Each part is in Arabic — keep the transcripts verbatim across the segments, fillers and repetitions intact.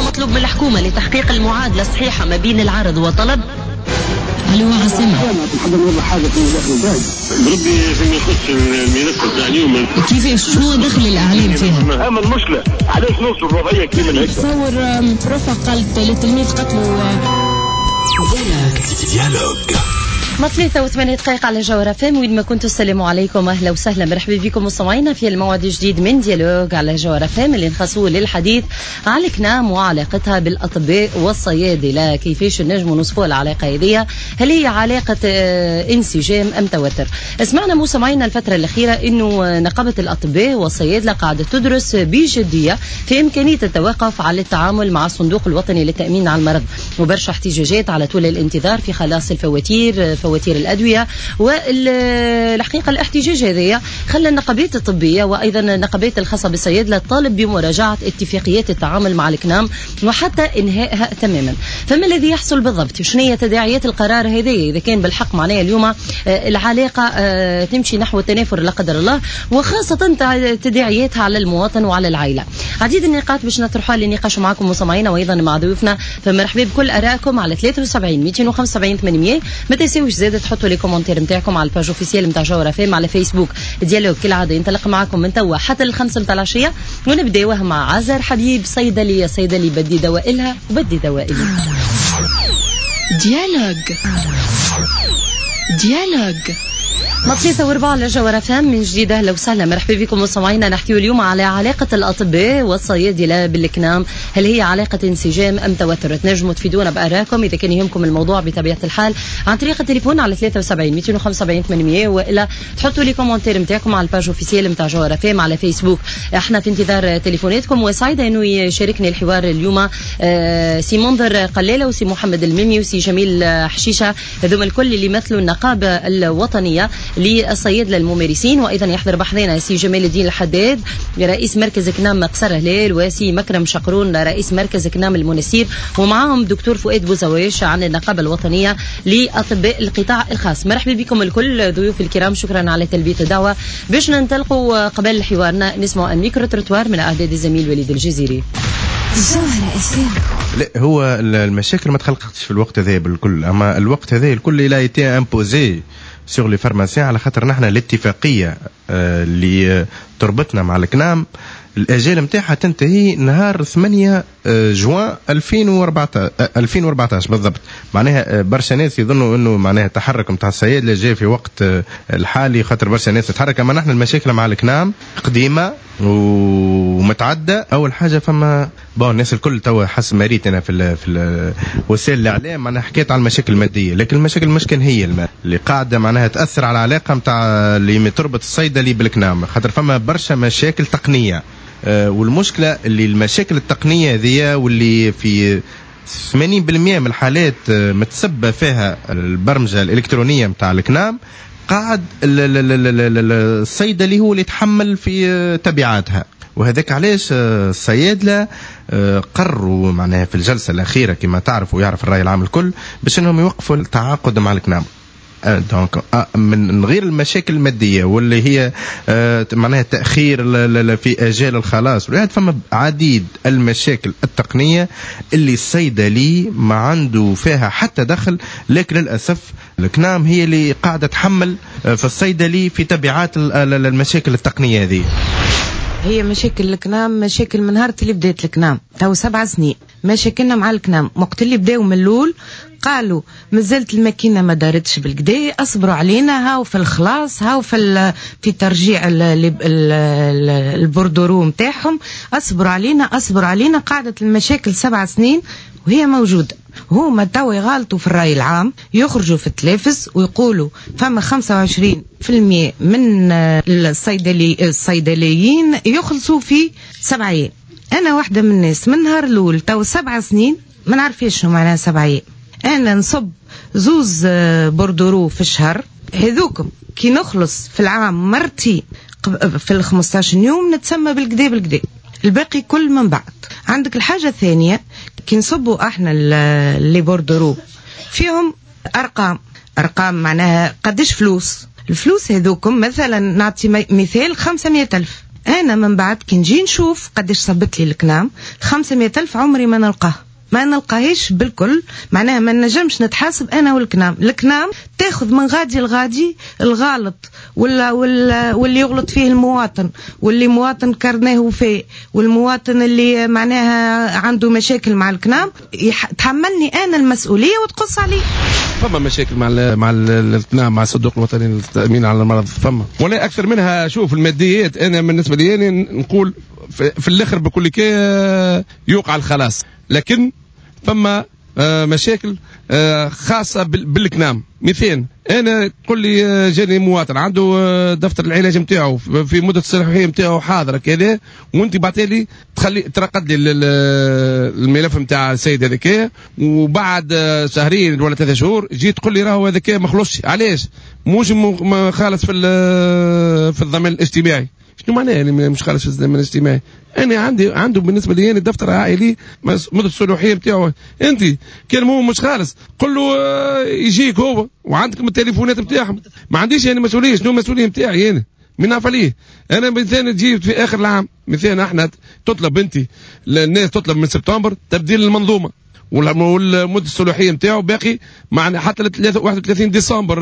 مطلوب من الحكومة لتحقيق المعادلة الصحيحة ما بين العرض والطلب. الو عاصمة، نحب نوضح حاجة في الداخل الجاي بربي فيما يخص الملف تاع اليوم. كيفاش شنو دخل الإعلام فيها؟ أما المشكلة علاش نوصل الوضعية كي من هيك؟ تصور بروفا قالت للتلميذ قتلوا. ديالوج ما ثلاثة وثمانية دقائق على جوهرة فام. وين ما كنتوا السلام عليكم، أهلا وسهلا، مرحبا بكم مستمعينا في الموعد الجديد من ديالوج على جوهرة فام اللي نخصوه للحديث على الكنام وعلاقتها بالأطباء والصيادلة. كيفاش نجموا نوصفوا العلاقة هذه؟ هل هي علاقة انسجام أم توتر؟ سمعنا مستمعينا الفترة الأخيرة إنه نقابة الأطباء والصيادلة قاعدة تدرس بجدية في إمكانية التوقف على التعامل مع الصندوق الوطني للتأمين على المرض، وبرشا احتجاجات على طول الانتظار في خلاص الفواتير فواتير الأدوية. والحقيقة الاحتجاج هذه خلى النقابات الطبية وأيضا النقابات الخاصة بالصيادلة طالب بمراجعة اتفاقيات التعامل مع الكنام وحتى إنهائها تماما. فما الذي يحصل بالضبط؟ شنو هي تداعيات القرار هذه إذا كان بالحق معناها اليوم العلاقة تمشي نحو التنافر لا قدر الله، وخاصة تداعياتها على المواطن وعلى العائلة؟ عديد النقاط باش نطرحها للنقاش معكم مستمعينا وأيضا مع ضيوفنا، فمرحبا بكل آرائكم على ثلاثة وسبعين مئتين وخمسة وسبعين ثمانمئة. ما تنساوش زاد تحطوا لي كومنتير نتاعكم على الباج اوفيسيال نتاع جوهرة فام على فيسبوك. ديالوج كالعاده ينطلق معكم من توا حتى الخمسة نتاع العشيه، ونبداوه مع عزر حبيب، صيدليه صيدلي بدي دوائلها وبدي دوائلي. ديالوج ديالوج مطليسة وربع على جوهرة فام من جديد. أهلا وسهلا، مرحبا بكم مستمعينا. نحكي اليوم على علاقة الأطباء والصيادلة بالكنام. هل هي علاقة انسجام أم توتر؟ تنجموا تفيدونا بآرائكم إذا كان يهمكم الموضوع بطبيعة الحال عن طريق التليفون على ثلاثة وسبعين مئتين وخمسة وسبعين ثمانمئة، وإلا تحطوا لي كومنتير نتاعكم على الباج اوفيسيال نتاع جوهرة فام على فيسبوك. احنا في انتظار تليفوناتكم، وسعيدة إنه يشاركني الحوار اليوم آه سي منظر قلالة وسي محمد الميمي وسي جميل حشيشة، هذوما الكل اللي يمثلوا النقابة الوطنية للصيادلة الممارسين. وأيضا يحضر بحضينا سي جمال الدين الحداد رئيس مركز كنام قصر هلال، وسي مكرم شقرون رئيس مركز كنام المنسير، ومعهم دكتور فؤاد بوزواش عن النقابة الوطنية لأطباء القطاع الخاص. مرحبا بكم الكل ضيوف الكرام، شكرا على تلبية الدعوة. باش ننطلقوا قبل حوارنا نسمع الميكرو تروتوار من أعداد الزميل وليد الجزيري. لا، هو المشاكل ما تخلقتش في الوقت هذا بالكل، أما الوقت هذا الكل لا يتي امبوزي سور لي فارماسيان، على خاطر نحن الاتفاقية اللي تربطنا مع الكنام الأجال متاعها تنتهي نهار ثمانية جوان ألفين وأربعطاش بالضبط. معناها برشا ناس يظنوا انه معناها التحرك متاع الصيادلة جاي في وقت الحالي خاطر برشا ناس تتحرك، اما نحن المشاكل مع الكنام قديمة ومتعدى. اول حاجه فما بون الناس الكل توا حس مريتنا في ال في وسائل الاعلام معناها حكيت على المشاكل الماديه، لكن المشاكل مش كان هي المال اللي قاعده معناها تاثر على العلاقه نتاع اللي تربط الصيدلي بالكنام، خاطر فما برشا مشاكل تقنيه. أه والمشكله اللي المشاكل التقنيه هذه واللي في ثمانين بالمئة من الحالات متسبه فيها البرمجه الالكترونيه نتاع الكنام، قاعد الصيدلي هو اللي يتحمل في تبعاتها. وهذاك علاش الصيادلة قرروا معناها في الجلسة الأخيرة كما تعرف ويعرف الرأي العام الكل باش انهم يوقفوا التعاقد مع الكنام. دونك من غير المشاكل المادية واللي هي معناها تأخير في أجال الخلاص، ولهذا فما عديد المشاكل التقنية اللي الصيدلي ما عنده فيها حتى دخل، لكن للأسف الكنام هي اللي قاعدة تحمل في الصيدلي في تبعات المشاكل التقنية هذه. هي مشاكل الكنام مشاكل من نهار اللي بدات الكنام تو سبع سنين مشاكلنا مع الكنام. وقت اللي بداوا من الاول قالوا مازالت الماكينه ما دارتش بالكدا، اصبروا علينا، هاو في الخلاص، هاو في في ترجيع البوردورو نتاعهم، اصبروا علينا اصبروا علينا. قعدت المشاكل سبع سنين وهي موجوده. هما توا يغالطوا في الرأي العام، يخرجوا في التلفز ويقولوا فما خمسة وعشرين بالمئة من الصيدلي الصيدليين يخلصوا في سبع أيام. أنا واحدة من الناس من نهار الأول تو سبع سنين ما نعرفش شنو معناها سبع أيام. أنا نصب زوز بوردورو في الشهر، هذوكم كي نخلص في العام مرتي في الخمستاشر يوم نتسمى بالكدا بالكدا، الباقي كل من بعد. عندك الحاجة الثانية كي نصبوا احنا اللي بوردرو فيهم ارقام ارقام معناها قديش فلوس. الفلوس هذوكم مثلا نعطي مثال خمسمائة ألف، انا من بعد كي نجي نشوف قداش صبت لي الكنام خمسمائة ألف عمري ما نلقاه ما نلقاهيش بالكل. معناها ما نجمش نتحاسب انا والكنام. الكنام تاخذ من غادي لغادي الغالط ولا ولا واللي يغلط فيه المواطن واللي مواطن كرناه وفاء والمواطن اللي معناها عنده مشاكل مع الكنام تحملني انا المسؤوليه وتقص عليه. فما مشاكل مع ال مع الكنام مع الصندوق الوطني للتامين على المرض فما ولا اكثر منها. شوف الماديات انا بالنسبه لي أنا نقول في, في الاخر بكل كي يوقع الخلاص، لكن فما آه مشاكل آه خاصة بالكنام. مثال أنا تقول لي جاني مواطن عنده آه دفتر العلاج نتاعو في مدة الصلاحية نتاعو حاضرة كذا، وأنت بعتلي تخلي ترقد لي الملف نتاع السيد هذاك، وبعد آه شهرين ولا ثلاثة شهور جيت تقول لي راهو هذاك ما خلصش. علاش؟ موش خالص في في الضمان الاجتماعي. شنو معناه يعني مش خالص في الضمان الاجتماعي؟ انا عندي عنده بالنسبه لي يعني دفتر عائلي مده الصلاحيه نتاعو. انت كان هو مش خالص قل له يجيك هو وعندكم التليفونات نتاعهم. ما عنديش يعني مسؤوليه. شنو المسؤوليه نتاعي انا؟ من نعرف عليه انا مثلا تجي في اخر العام مثلا احنا تطلب انت الناس تطلب من سبتمبر تبديل المنظومه والمده الصلاحيه نتاعو باقي معنا حتى ل واحد وثلاثين ديسمبر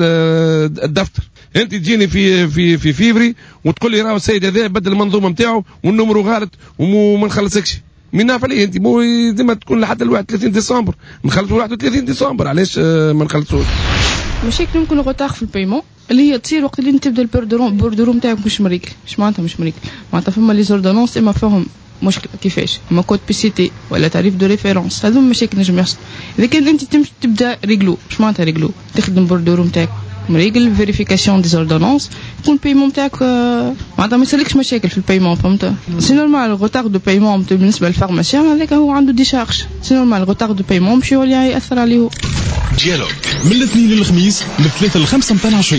الدفتر. انت تجيني في في في فيفري وتقول لي راه السيد هذا بدل المنظومه نتاعو والنمرو غلط وما نخلصكش. من نعرف عليه انت مو ديما تكون لحد ال واحد وثلاثين ديسمبر نخلصوا واحد وثلاثين ديسمبر. علاش ما نخلصوش؟ مشاكل يمكن غوتاغ في البايمون اللي هي تصير وقت اللي انت تبدا البوردورون بوردورون نتاعك مش مريكل. مش معناتها مش مريكل، معناتها فما لي زوردونونس اما فيهم مشكله كيفاش اما كود بي سي تي ولا تعريف دو ريفيرونس. هذو مشاكل نجم يحصل. اذا كان انت تمشي تبدا ريغلو مش معناتها ريغلو تخدم بوردورون نتاعك مريقل فيريفيكاسيون دي زوردونونس يكون البايمون نتاعك معناتها ما يسلكش مشاكل في البايمون. فهمت؟ سي نورمال الغوتار دو بايمون بالنسبه للفارماسيان هذاك هو عنده دي شارج. سي نورمال الغوتار دو بايمون مش هو اللي ياثر عليه هو. ديالوج من الاثنين للخميس من الثلاثة للخمسة متاع العشية.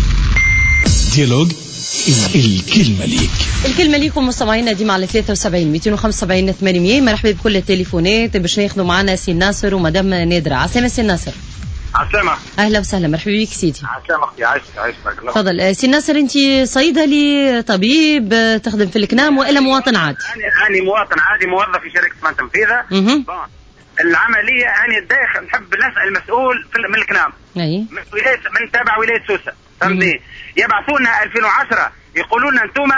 ديالوج الكلمة ليك. الكلمة ليكم مستمعينا ديما على ثلاثة وسبعين مئتين وخمسة وسبعين ثمانمئة. مرحبا بكل التليفونات باش ناخذوا معنا سي ناصر ومدام نادرة. عسلامة سي ناصر. عسلامة. اهلا وسهلا مرحبا بك سيدي. عسلامة اختي. عايشك عايشك بارك الله. تفضل سي ناصر. انت صيدلي طبيب تخدم في الكنام والا مواطن عادي؟ انا انا مواطن عادي موظف في شركة اسمها تنفيذة. العملية انا داخل نحب نسأل المسؤول من الكنام. اي. من ولاية من تابع ولاية سوسة. فهمتني؟ يبعثونا ألفين وعشرة يقولوا لنا انتم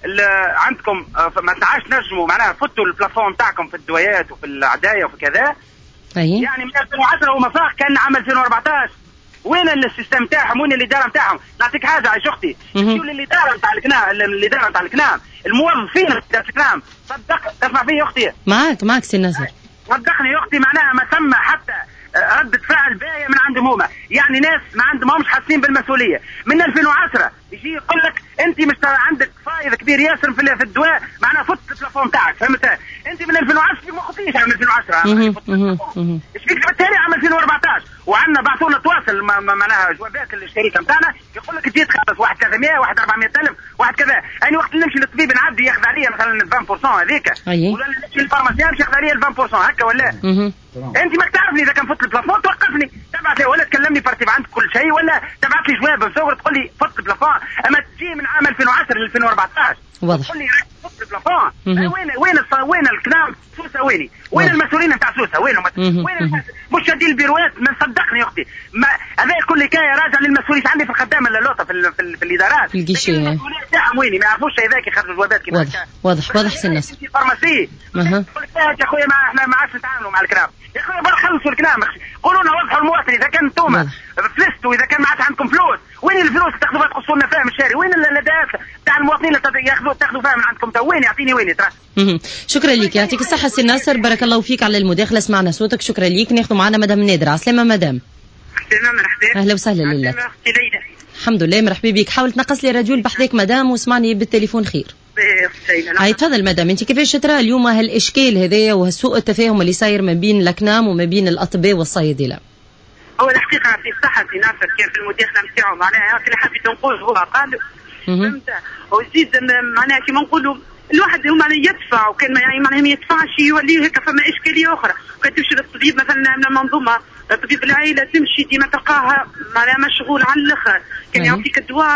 عندكم ما تعاش نجموا معناها فتوا البلافون نتاعكم في الدويات وفي العداية وفي كذا. أيه. يعني من ألفين وعشرة وما فاق كان عام ألفين وأربعطاش. وين السيستم تاعهم وين الاداره نتاعهم؟ نعطيك حاجه عايش اختي شو الاداره نتاع الكنام الاداره نتاع الكنام الموظفين نتاع الكنام صدق تسمع فيه يا اختي؟ معك معك سي ناصر. صدقني يا اختي معناها ما ثم حتى ردة فعل باهية من عندهم هما. يعني ناس ما عندهم همش حاسين بالمسؤولية. من ألفين وعشرة يجي يقول لك انت مش عندك فايض كبير ياسر في في الدواء معناها فت البلافون تاعك. فهمت؟ انت من ألفين وعشرة ما خطيش عام ألفين وعشرة ايش فيك بالتالي عام ألفين وأربعطاش وعندنا بعثونا تواصل معناها جوابات الشركه نتاعنا يقول لك تجي تخلص واحد ثلاثمئة واحد أربعمئة ألف واحد كذا. انا وقت نمشي للطبيب نعدي ياخذ عليا مثلا عشرين بالمئة هذيك ولا نمشي للفارماسيان ياخذ عليا عشرين بالمئة هكا ولا انت ما تعرفني اذا كان فت البلافون توقفني تبعث لي ولا تكلمني ترتيب عندك كل شيء ولا تبعث لي جواب بصور تقول لي فت البلافون. اما تجي من عام ألفين وعشرة ل ألفين وأربعطاش واضح تقول لي فت البلافون. وين وين وين الكلام سوسه ويني وين المسؤولين نتاع سوسه وينهم وين مش شادين البيروات من صدقني يا اختي هذا كل حكايه راجع للمسؤولين عندي في الخدامه اللوطه في ال في, ال في الادارات في الجيشيه المسؤولين تاعهم ويني ما يعرفوش هذاك يخرجوا جوابات كيف واضح واضح واضح سي الناس فارماسي يقول لك يا اخويا ما احنا ما عادش نتعاملوا مع الكلام يا اخويا بل خلصوا الكلام قولوا لنا وضحوا المواطن اذا كان انتم فلستوا اذا كان ما عادش عندكم فلوس وين الفلوس اللي تاخذوها تقصوا لنا فيها من الشاري وين الدافع تاع المواطنين اللي ياخذوا تاخذوا فيها من عندكم تو وين يعطيني وين ترى. شكرا لك يعطيك الصحه سي ناصر بارك الله فيك على المداخله سمعنا صوتك. شكرا لك. ناخذ معنا مدام نادرة. عسلامة مدام. عسلامة مرحبا. اهلا وسهلا لله. الحمد لله مرحبا بك. حاول تنقص لي راديو بحذاك مدام واسمعني بالتليفون خير. هاي تفضل مدام. انت كيفاش ترى اليوم هالاشكال هذايا وهالسوء التفاهم اللي صاير ما بين الاكنام وما بين الاطباء والصيادله؟ هو الحقيقه في الصحه في ناصر كان في المداخله نتاعو معناها اللي حبيت نقول هو قال فهمت وزيد معناها كيما نقولوا الواحد هو معناها يدفع وكان يعني معناها ما يدفعش يولي هيك فما اشكاليه اخرى. كان تمشي للطبيب مثلا من المنظومه طبيب العائله تمشي ديما تلقاها معناها مشغول على الاخر كان يعطيك الدواء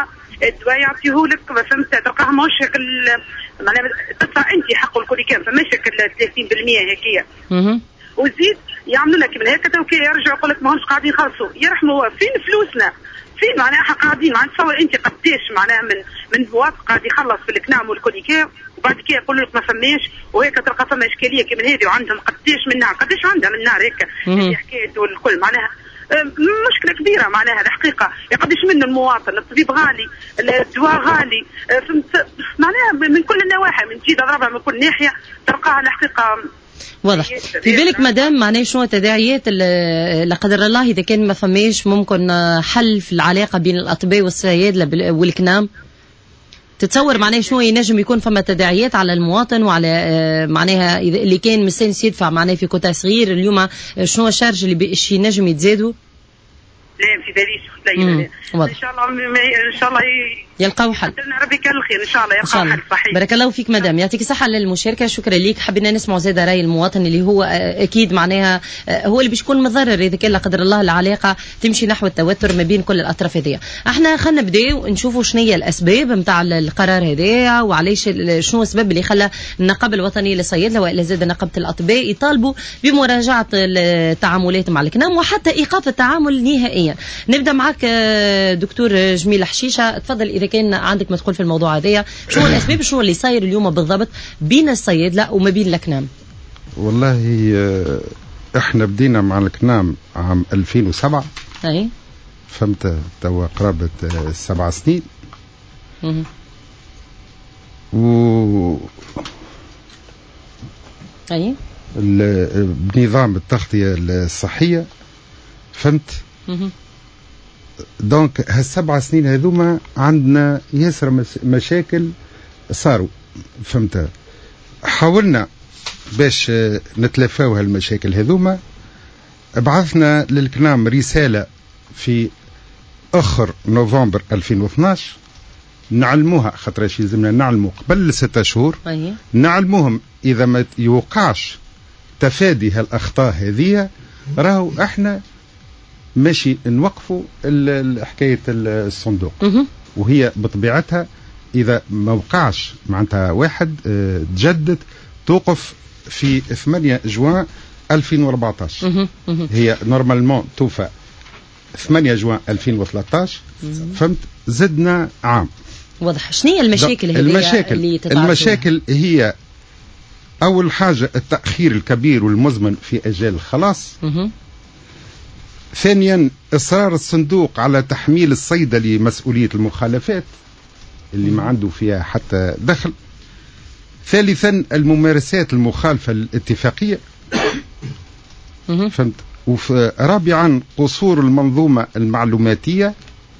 الدواء يعطيهولك فهمت تلقاه ماهوش شكل معناها تدفع انت حقه الكل كان فما شكل ثلاثين بالمئة هيك وزيد يعملوا لك من هيك توكي يرجعوا يقول لك ماهمش قاعدين يخلصوا يرحموا فين فلوسنا فين معناها قاعدين معناها تصور انت قديش معناها من من مواطن قاعد يخلص في الكنام والكوليكير وبعد كده يقولوا لك ما فماش وهيك تلقى فما اشكاليه كي من هذه وعندهم قديش من نار قديش عندها من نار هيك حكايه والكل معناها مشكله كبيره معناها الحقيقه يقدش منه المواطن الطبيب غالي الدواء غالي فهمت معناها من كل النواحي من جهه ضربها من كل ناحيه تلقاها الحقيقه واضح. في بالك مدام معناه شنو التداعيات لا قدر الله اذا كان ما فماش ممكن حل في العلاقه بين الاطباء والصيادله والكنام؟ تتصور معناه شنو ينجم يكون فما تداعيات على المواطن وعلى معناها اللي كان مستانس يدفع معناه في كوتا صغير اليوم شنو الشارج اللي باش ينجم يتزادوا؟ لا في باليش لا ان شاء الله ان شاء الله يلقاو حل. ربي كان الخير ان شاء الله يلقاو حل صحيح. بارك الله فيك مدام يعطيك الصحه على المشاركه شكرا ليك. حبينا نسمعوا زاد راي المواطن اللي هو اكيد معناها هو اللي باش يكون متضرر اذا كان لا قدر الله العلاقه تمشي نحو التوتر ما بين كل الاطراف هذيا. احنا خلينا نبداو نشوفوا شنو هي الاسباب نتاع القرار هذايا وعلاش شنو السبب اللي خلى النقابه الوطنيه للصيادله والا زاد نقابه الاطباء يطالبوا بمراجعه التعاملات مع الكنام وحتى ايقاف التعامل نهائيا. نبدا معك دكتور جميل حشيشه تفضل اذا كان عندك ما تقول في الموضوع هذايا شنو الاسباب شنو اللي صاير اليوم بالضبط بين الصيادله وما بين الكنام؟ والله احنا بدينا مع الكنام عام ألفين وسبعة اي فهمت توا قرابه سبع سنين اها و اي بنظام التغطيه الصحيه فهمت اها دونك هالسبع سنين هذوما عندنا ياسر مشاكل صاروا فهمت. حاولنا باش نتلافاو هالمشاكل هذوما بعثنا للكنام رسالة في اخر نوفمبر ألفين واثناش نعلموها خاطرش يلزمنا نعلمو قبل ستة شهور نعلموهم اذا ما يوقعش تفادي هالاخطاء هذه راهو احنا ماشي نوقفوا حكايه الصندوق وهي بطبيعتها اذا ما وقعش معناتها واحد تجدد توقف في ثمانية جوان ألفين وأربعطاش هي نورمالمون توفى ثمانية جوان ألفين وثلاثطاش فهمت زدنا عام. واضح. شنو هي المشاكل هذه المشاكل اللي المشاكل هي اول حاجه التاخير الكبير والمزمن في اجال الخلاص. ثانيا إصرار الصندوق على تحميل الصيدلي مسؤولية المخالفات اللي ما عنده فيها حتى دخل. ثالثا الممارسات المخالفة للاتفاقية فهمت. ورابعا قصور المنظومة المعلوماتية.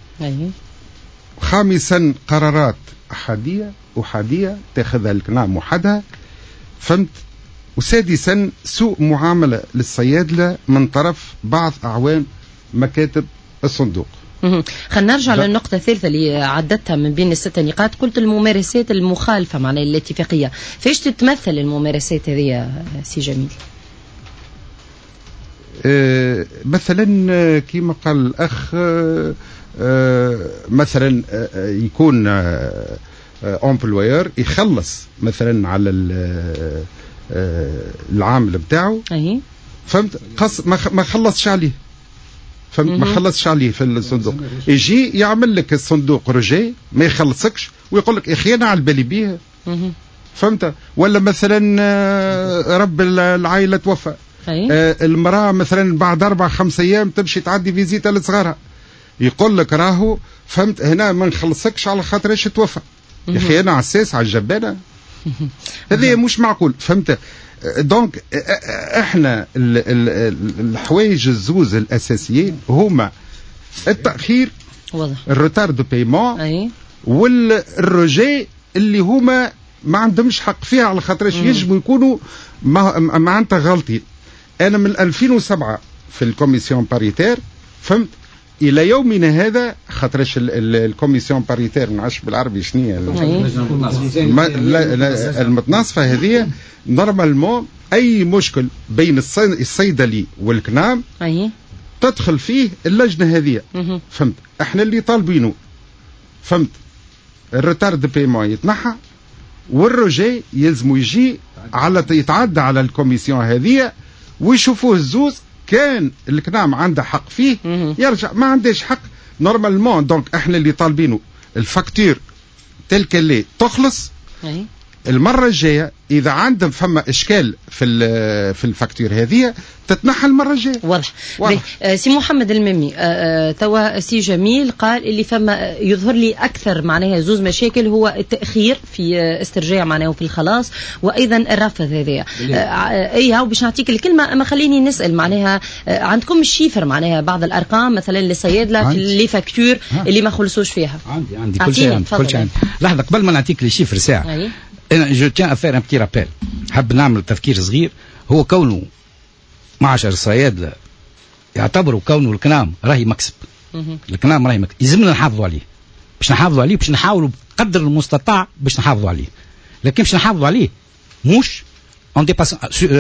خامسا قرارات أحادية أحادية تاخذها الكنام وحدها فهمت. وسادسا سوء معاملة للصيادلة من طرف بعض أعوان مكاتب الصندوق. خلينا نرجع للنقطة الثالثة اللي عدتها من بين الست نقاط قلت الممارسات المخالفة معناها الاتفاقية. فايش تتمثل الممارسات هذه يا سي جميل؟ أه مثلا كما قال الأخ أه أه مثلا أه يكون أمبلوير يخلص مثلا على العامل بتاعه فهمت قص ما خلصش عليه فهمت ما خلصش عليه في الصندوق يجي يعمل لك الصندوق رجاء ما يخلصكش ويقول لك يا اخي انا على بالي بيه فهمت. ولا مثلا رب العائله توفى المراه مثلا بعد اربع خمس ايام تمشي تعدي فيزيتا لصغارها يقول لك راهو فهمت هنا ما نخلصكش على خاطر ايش توفى يا اخي انا عساس على الجبانه هذا مش معقول فهمت. دونك احنا الحوايج الزوز الاساسيين هما التاخير الروتار دو بايمون والرجاء اللي هما ما عندهمش حق فيها على خاطرش يجبوا يكونوا معناتها غلطين. انا من ألفين وسبعة في الكوميسيون باريتير فهمت الى يومنا هذا خاطرش الكوميسيون باريتير ما نعرفش بالعربي شنو هي المتناصفه هذه نورمالمون اي مشكل بين الصيدلي والكنام تدخل فيه اللجنه هذه فهمت. احنا اللي طالبينه فهمت الروتار دو بيمون يتنحى، والروجي يلزموا يجي على يتعدى على الكوميسيون هذه ويشوفوه الزوز، كان الكنام عنده حق فيه يرجع، ما عندهش حق نورمالمون. دونك احنا اللي طالبينه الفاكتور تلك اللي تخلص المرة الجاية. إذا عندهم فما إشكال في في الفاكتور هذه تتنحى المرة الجاية. واضح. آه سي محمد الممي، آه توا سي جميل قال اللي فما يظهر لي أكثر معناها زوز مشاكل، هو التأخير في استرجاع معناه في الخلاص، وأيضا الرفض هذايا. آه أي هاو باش نعطيك الكلمة، أما خليني نسأل معناها آه عندكم الشيفر معناها بعض الأرقام مثلا للصيادلة في اللي فاكتور اللي ما خلصوش فيها؟ عندي عندي كل شيء عندي كل شيء عندي. لحظة قبل ما نعطيك الشيفر ساعة، أنا جو تيان أفير أن بتي رابيل، حب نعمل تفكير صغير. هو كونه معشر الصيادلة يعتبروا كونه الكلام راهي مكسب، الكلام راهي مكسب، يلزمنا نحافظوا عليه. باش نحافظوا عليه باش نحاولوا بقدر المستطاع باش نحافظوا عليه، لكن باش نحافظوا عليه مش en dépassant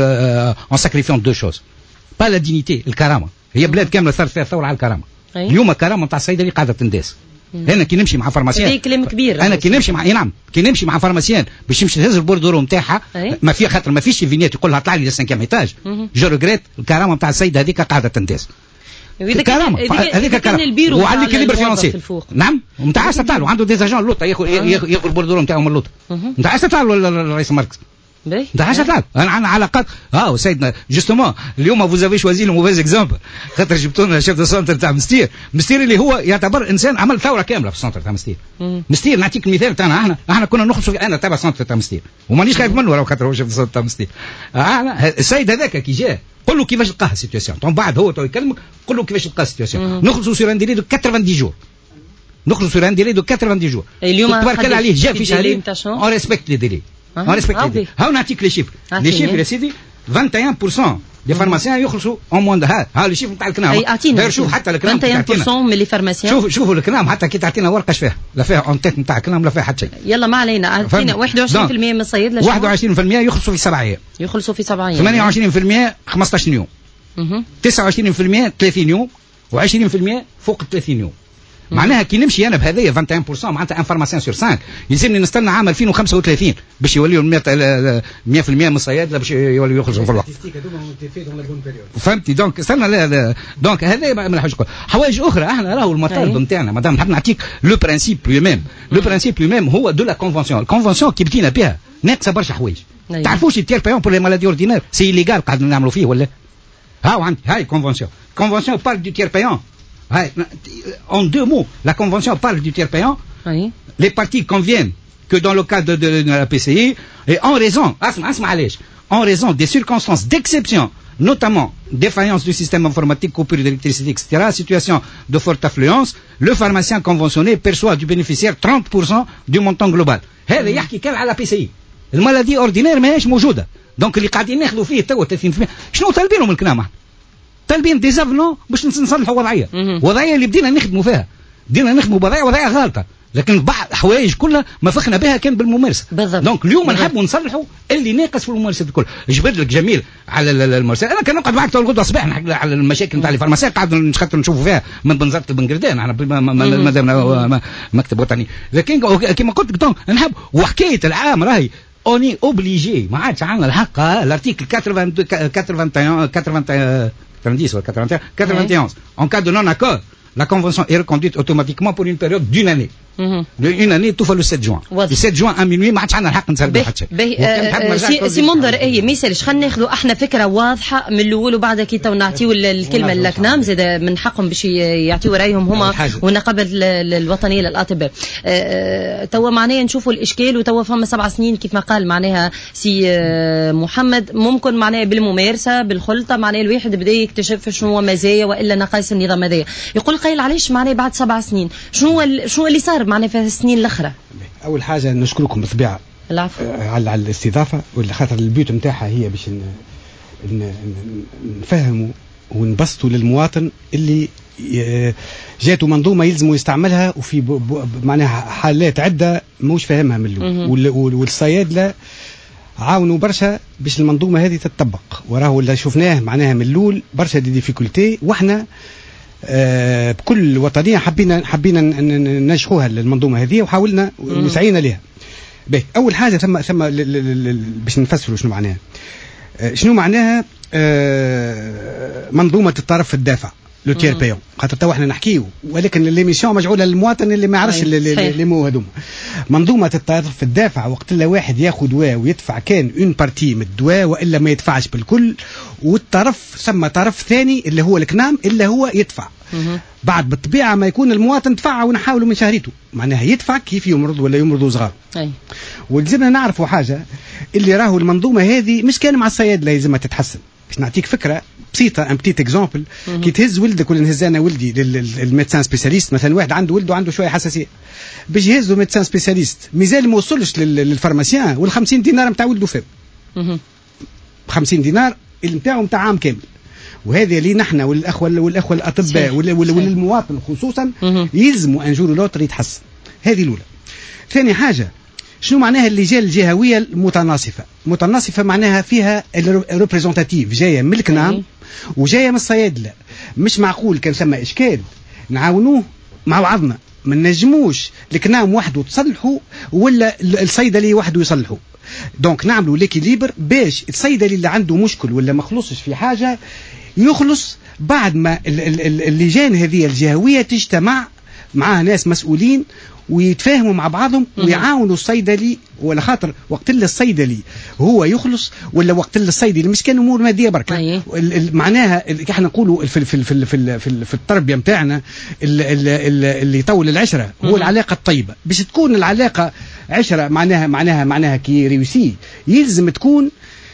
en sacrifiant deux choses. pas la dignité، الكرامة. هي بلاد كاملة صارت فيها ثورة على الكرامة. اليوم الكرامة نتاع الصيدلي قاعدة تنداس. انا كي نمشي مع فارماسيان هذا كلام كبير. انا كي نمشي مع نعم كي نمشي مع فارماسيان باش يمشي يهز البوردورو نتاعها ما فيها خاطر ما فيش فينيت يقول لها طلع لي للسانكيام ايتاج، جو ريغريت الكرامه نتاع السيده هذيك قاعده تنداس. الكرامه هذيك الكرامه وعندي كليبر فينانسي. نعم نتاع تطلع له عنده ديزاجون لوطه ياخذ ياخذ البوردورو نتاعو من اللوطه نتاع تطلع له الرئيس ماركس. ده حاجه ثالث. انا عندنا علاقات اه سيدنا جوستومون اليوم فوز افي شوازي لو موفيز اكزامبل، خاطر جبتوا لنا شيف دو سونتر تاع مستير. مستير اللي هو يعتبر انسان عمل ثوره كامله في السونتر تاع مستير. مستير نعطيك المثال تاعنا، احنا احنا كنا نخرجوا، انا تابع سونتر تاع مستير ومانيش خايف منه راه خاطر هو شيف دو سونتر تاع مستير. انا السيد هذاك كي جاء قل له كيفاش لقاه السيتواسيون، من بعد هو تو يكلمك قل له كيفاش لقاه السيتواسيون. نخرجوا سور ان ديلي دو ثمانين جور، نخرجوا سور ان ديلي دو ثمانين جور. اليوم تبارك الله عليه جاء في شهرين اون ريسبكت لي ديلي. On respecte les ها نعطيك لي شيفر. لي شيفر يا سيدي واحد وعشرين بالمئة دي فارماسيان يخلصوا اون موان ها ها لي شيفر نتاع الكلام. غير شوف حتى الكلام واحد وعشرين بالمئة من لي فارماسيان. شوف شوفوا الكلام حتى كي تعطينا ورقه فيها لا فيها اون تيت نتاع الكلام لا فيها حتى شيء. يلا ما علينا، اعطينا واحد وعشرين بالمئة من الصيادله. واحد وعشرين بالمئة يخلصوا في سبعة ايام. يخلصوا في سبعة ايام. ثمانية وعشرين بالمئة خمسطاش يوم. تسعة وعشرين بالمئة ثلاثين يوم وعشرين بالمئة فوق ثلاثين يوم. معناها كي نمشي انا بهذايا واحد وعشرين بالمئة معناتها ان فارماسيان سور خمسة يلزمني نستنى عام ألفين وخمسة وثلاثين باش يوليوا مئة بالمئة من الصيادله باش يوليوا يخرجوا في الوقت. فهمتي؟ دونك استنى لا لا دونك هذا ما نحوش نقول حوايج اخرى. احنا راهو المطالب نتاعنا مادام نحب نعطيك لو برانسيب لو ميم. لو برانسيب لو ميم هو دو لا كونفونسيون. الكونفونسيون كي بدينا بها ناقصه برشا حوايج. تعرفوش التير بايون بور لي مالادي اوردينير سي ليغال قاعدين نعملوا فيه ولا؟ ها وعندي هاي كونفونسيون. كونفونسيون بارل دو تير بايون. En deux mots, la Convention parle du tiers payant. Oui. Les parties conviennent que dans le cadre de, de, de la P C I, et en raison, en raison des circonstances d'exception, notamment défaillance du système informatique, coupure d'électricité, et cetera, situation de forte affluence, le pharmacien conventionné perçoit du bénéficiaire trente pour cent du montant global. هذا يحكي كان على بي سي اي. المالادي اوردينير ماهيش موجوده. دونك اللي قاعدين ناخذوا فيه توا ثلاثين بالمئة شنو طالبينهم الكلام؟ طالبين ديزافنون باش نصلحوا وضعيه وضعيه اللي بدينا نخدموا فيها. بدينا نخدموا وضعيه وضعيه غلطه، لكن بعض الحوايج كلها ما فخنا بها كان بالممارسه. دونك اليوم نحبوا نصلحوا اللي ناقص في الممارسه الكل. جبت لك جميل على الممارسه. انا كان نقعد معك طول الغدوه صباح نحكي على المشاكل نتاع الفارماسيا قاعد نخاطر نشوفوا فيها من بنزرت بنقردان انا مادام مكتب وطني. لكن كما قلت لك دونك نحب وحكايه العام راهي اوني اوبليجي ما عادش عندنا الحق. الارتيكل ثمانية وثمانين ثمانية quatre-vingt-dix ou quatre-vingt-un, quatre-vingt-onze. En cas de non-accord, la convention est reconduite automatiquement pour une période d'une année. une année توفى له سبعة جوان. le سبعة جوان à minuit ما عادش عندنا الحق نسربوا حتى شيء. سي منظر اي ما يسالش خلينا ناخذوا احنا فكره واضحه من الاول وبعد كي تو نعطيو الكلمه للكنام زاد من حقهم باش يعطيو رايهم هما والنقابه الوطنيه للاطباء. توا معناها نشوفوا الاشكال وتوا فما سبع سنين كيف ما قال معناها سي محمد ممكن معناها بالممارسه بالخلطه معناها الواحد بدا يكتشف شنو هو مزايا والا نقائص النظام هذايا. يقول قايل علاش معناها بعد سبع سنين شنو شنو اللي صار معنا في السنين الاخرى؟ اول حاجه نشكركم بالطبيعه العفو على على الاستضافه واللي خاطر البيوت نتاعها هي باش نفهموا ونبسطوا للمواطن اللي جاته منظومه يلزموا يستعملها وفي معناها حالات عده موش فاهمها من الاول. والصيادله عاونوا برشا باش المنظومه هذه تتطبق وراه اللي شفناه معناها من الاول برشا دي ديفيكولتي واحنا آه بكل وطنيه حبينا حبينا ننجحوها المنظومه هذه وحاولنا وسعينا لها. باهي اول حاجه ثم ثم باش نفسروا شنو معناها. آه شنو معناها آه منظومه الطرف الدافع لو تير بايون، خاطر تو احنا نحكيو ولكن ليميسيون مجعوله للمواطن اللي ما يعرفش اللي مو هذوما. منظومه الطرف الدافع وقت اللي واحد ياخذ دواء ويدفع كان اون بارتي من الدواء والا ما يدفعش بالكل، والطرف ثم طرف ثاني اللي هو الكنام اللي هو يدفع. بعد بالطبيعه ما يكون المواطن دفع ونحاولوا من شهريته، معناها يدفع كيف يمرض ولا يمرضوا صغار. ولازمنا نعرفوا حاجه اللي راهو المنظومه هذه مش كان مع الصيادله لازمها تتحسن. باش نعطيك فكره بسيطه ان بتيت اكزامبل، كي تهز ولدك ولا نهز انا ولدي للميدسان سبيسياليست، مثلا واحد عنده ولده عنده شويه حساسيه باش يهزه ميدسان سبيسياليست مازال ما وصلش للفارماسيان وال50 دينار نتاع ولده فات خمسين دينار نتاعو نتاع عام كامل. وهذا اللي نحن والاخوه والاخوه الاطباء والمواطن خصوصا يلزموا ان جور لوتر يتحسن. هذه الاولى. ثاني حاجه شنو معناها اللجان الجهويه المتناصفه؟ متناصفه معناها فيها الريبريزونتاتيف جايه من الكنام وجايه من الصيادله. مش معقول كان ثم اشكال نعاونوه مع بعضنا، ما نجموش الكنام وحده تصلحوا ولا الصيدلي وحده يصلحوا. دونك نعملوا ليكيليبر باش الصيدلي اللي عنده مشكل ولا ما خلصش في حاجه يخلص بعد ما اللجان هذه الجهويه تجتمع معها ناس مسؤولين ويتفاهموا مع بعضهم ويعاونوا الصيدلي، ولا خاطر وقت اللي الصيدلي هو يخلص ولا وقت اللي الصيدلي مش كان امور ماديه بركه. معناها احنا نقولوا في في في في, في, في التربيه نتاعنا اللي يطول العشره هو العلاقه الطيبه. باش تكون العلاقه عشره معناها معناها معناها كي ريوسي يلزم تكون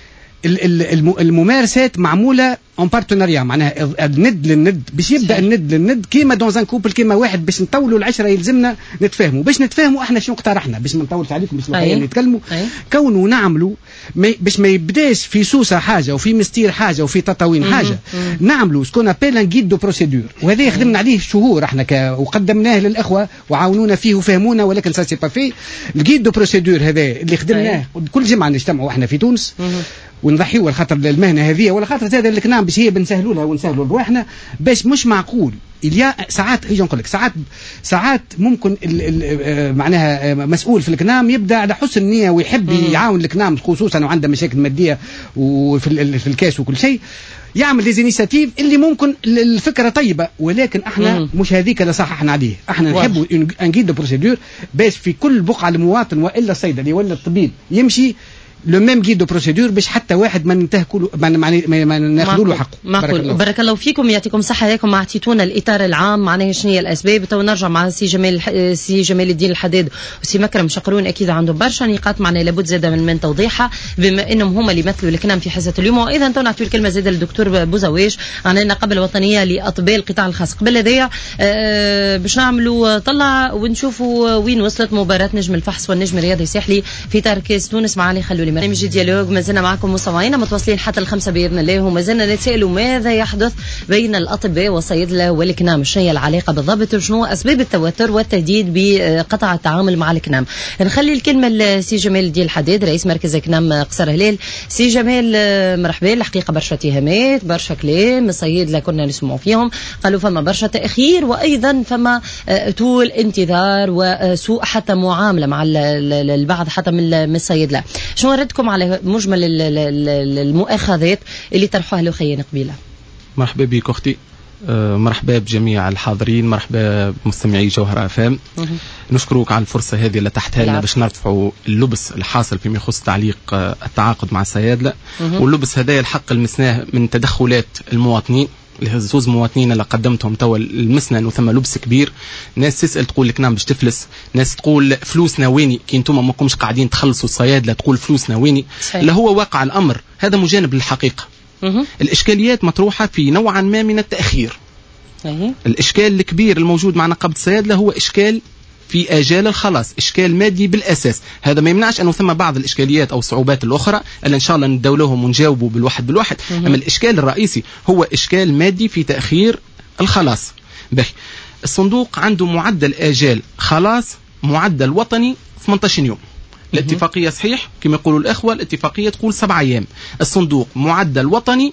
الممارسات معموله اون بارتنريا، معناها الند للند باش يبدا الند للند كيما دون ان كوبل كيما واحد. باش نطولوا العشره يلزمنا نتفاهموا. باش نتفاهموا احنا شنو اقترحنا باش ما نطولش عليكم باش الخيال يتكلموا كونوا نعملوا باش ما يبداش في سوسه حاجه وفي مستير حاجه وفي تطاوين حاجه. نعملوا سكون ابيل ان جيد دو بروسيدور، وهذا خدمنا عليه شهور احنا ك... وقدمناه للاخوه وعاونونا فيه وفهمونا، ولكن سا سي با في. الجيد دو بروسيدور هذا اللي خدمناه كل جمعه نجتمعوا احنا في تونس ونضحيوا على خاطر المهنه هذه ولا خاطر زاد اللي كنا باش هي بنسهلوا لها ونسهلوا لروحنا. باش مش معقول اليا ساعات يجي نقول لك ساعات ساعات ممكن ال ال معناها مسؤول في الكنام يبدا على حسن نيه ويحب يعاون الكنام خصوصا وعنده مشاكل ماديه وفي في الكاس وكل شيء، يعمل دي انيشيتيف اللي ممكن الفكره طيبه، ولكن احنا مم. مش هذيك اللي صححنا عليه. احنا نحبوا ان جيد دو بروسيدور باش في كل بقعه المواطن والا الصيدلي ولا الطبيب يمشي لو ميم جيد دو بروسيدور باش حتى واحد ما ننتهكوا ما, ما, ما ناخذوا له حقه. معقول. بارك, بارك الله فيكم، يعطيكم الصحه. هيكم اعطيتونا الاطار العام معناها شنو هي الاسباب. تو نرجع مع سي جمال سي جمال الدين الحداد وسي مكرم شقرون، اكيد عندهم برشا نقاط معناها لابد زاد من, من توضيحها بما انهم هما اللي يمثلوا الكلام في حصه اليوم. وايضا تو نعطيو الكلمه زاد للدكتور بوزواج عن النقابه الوطنيه لاطباء القطاع الخاص. قبل هذايا أه باش نعملوا طلع ونشوفوا وين وصلت مباراه نجم الفحص والنجم الرياضي الساحلي في تركيز تونس مع علي خلولي. برنامج ديالوج ما زلنا معكم مستمعينا متواصلين حتى الخمسة بإذن الله، وما زلنا نتسائلوا ماذا يحدث بين الأطباء والصيدلة والكنام، شنو هي العلاقة بالضبط وشنو أسباب التوتر والتهديد بقطع التعامل مع الكنام. نخلي الكلمة لسي جمال الدين الحداد رئيس مركز كنام قصر هلال. سي جمال مرحبا. الحقيقة برشا اتهامات برشا كلام الصيدلة كنا نسمعوا فيهم، قالوا فما برشا تأخير وأيضا فما طول انتظار وسوء حتى معاملة مع البعض حتى من الصيدلة. شنو ردكم على مجمل المؤاخذات اللي طرحوها الاخوين قبيله؟ مرحبا بك اختي، مرحبا بجميع الحاضرين، مرحبا بمستمعي جوهرة افام. نشكرك على الفرصه هذه اللي تحتها لنا باش نرفعوا اللبس الحاصل فيما يخص تعليق التعاقد مع الصيادله. واللبس هذا الحق لمسناه من تدخلات المواطنين، الزوز مواطنين اللي قدمتهم توا المسنا انه ثم لبس كبير. ناس تسال تقول لك نعم باش تفلس، ناس تقول فلوسنا ويني كي انتم ما كومش قاعدين تخلصوا الصيادله تقول فلوسنا ويني. لا هو واقع الامر هذا مجانب للحقيقه. مه. الاشكاليات مطروحه في نوعا ما من التاخير. أيه. الاشكال الكبير الموجود مع نقابه الصيادله هو اشكال في آجال الخلاص، إشكال مادي بالأساس. هذا ما يمنعش أنه ثم بعض الإشكاليات أو الصعوبات الأخرى اللي إن شاء الله ندولوهم ونجاوبوا بالواحد بالواحد. مه. أما الإشكال الرئيسي هو إشكال مادي في تأخير الخلاص. به الصندوق عنده معدل آجال خلاص معدل وطني ثمانية عشر يوم. الاتفاقية صحيح كما يقولوا الأخوة الاتفاقية تقول سبع أيام. الصندوق معدل وطني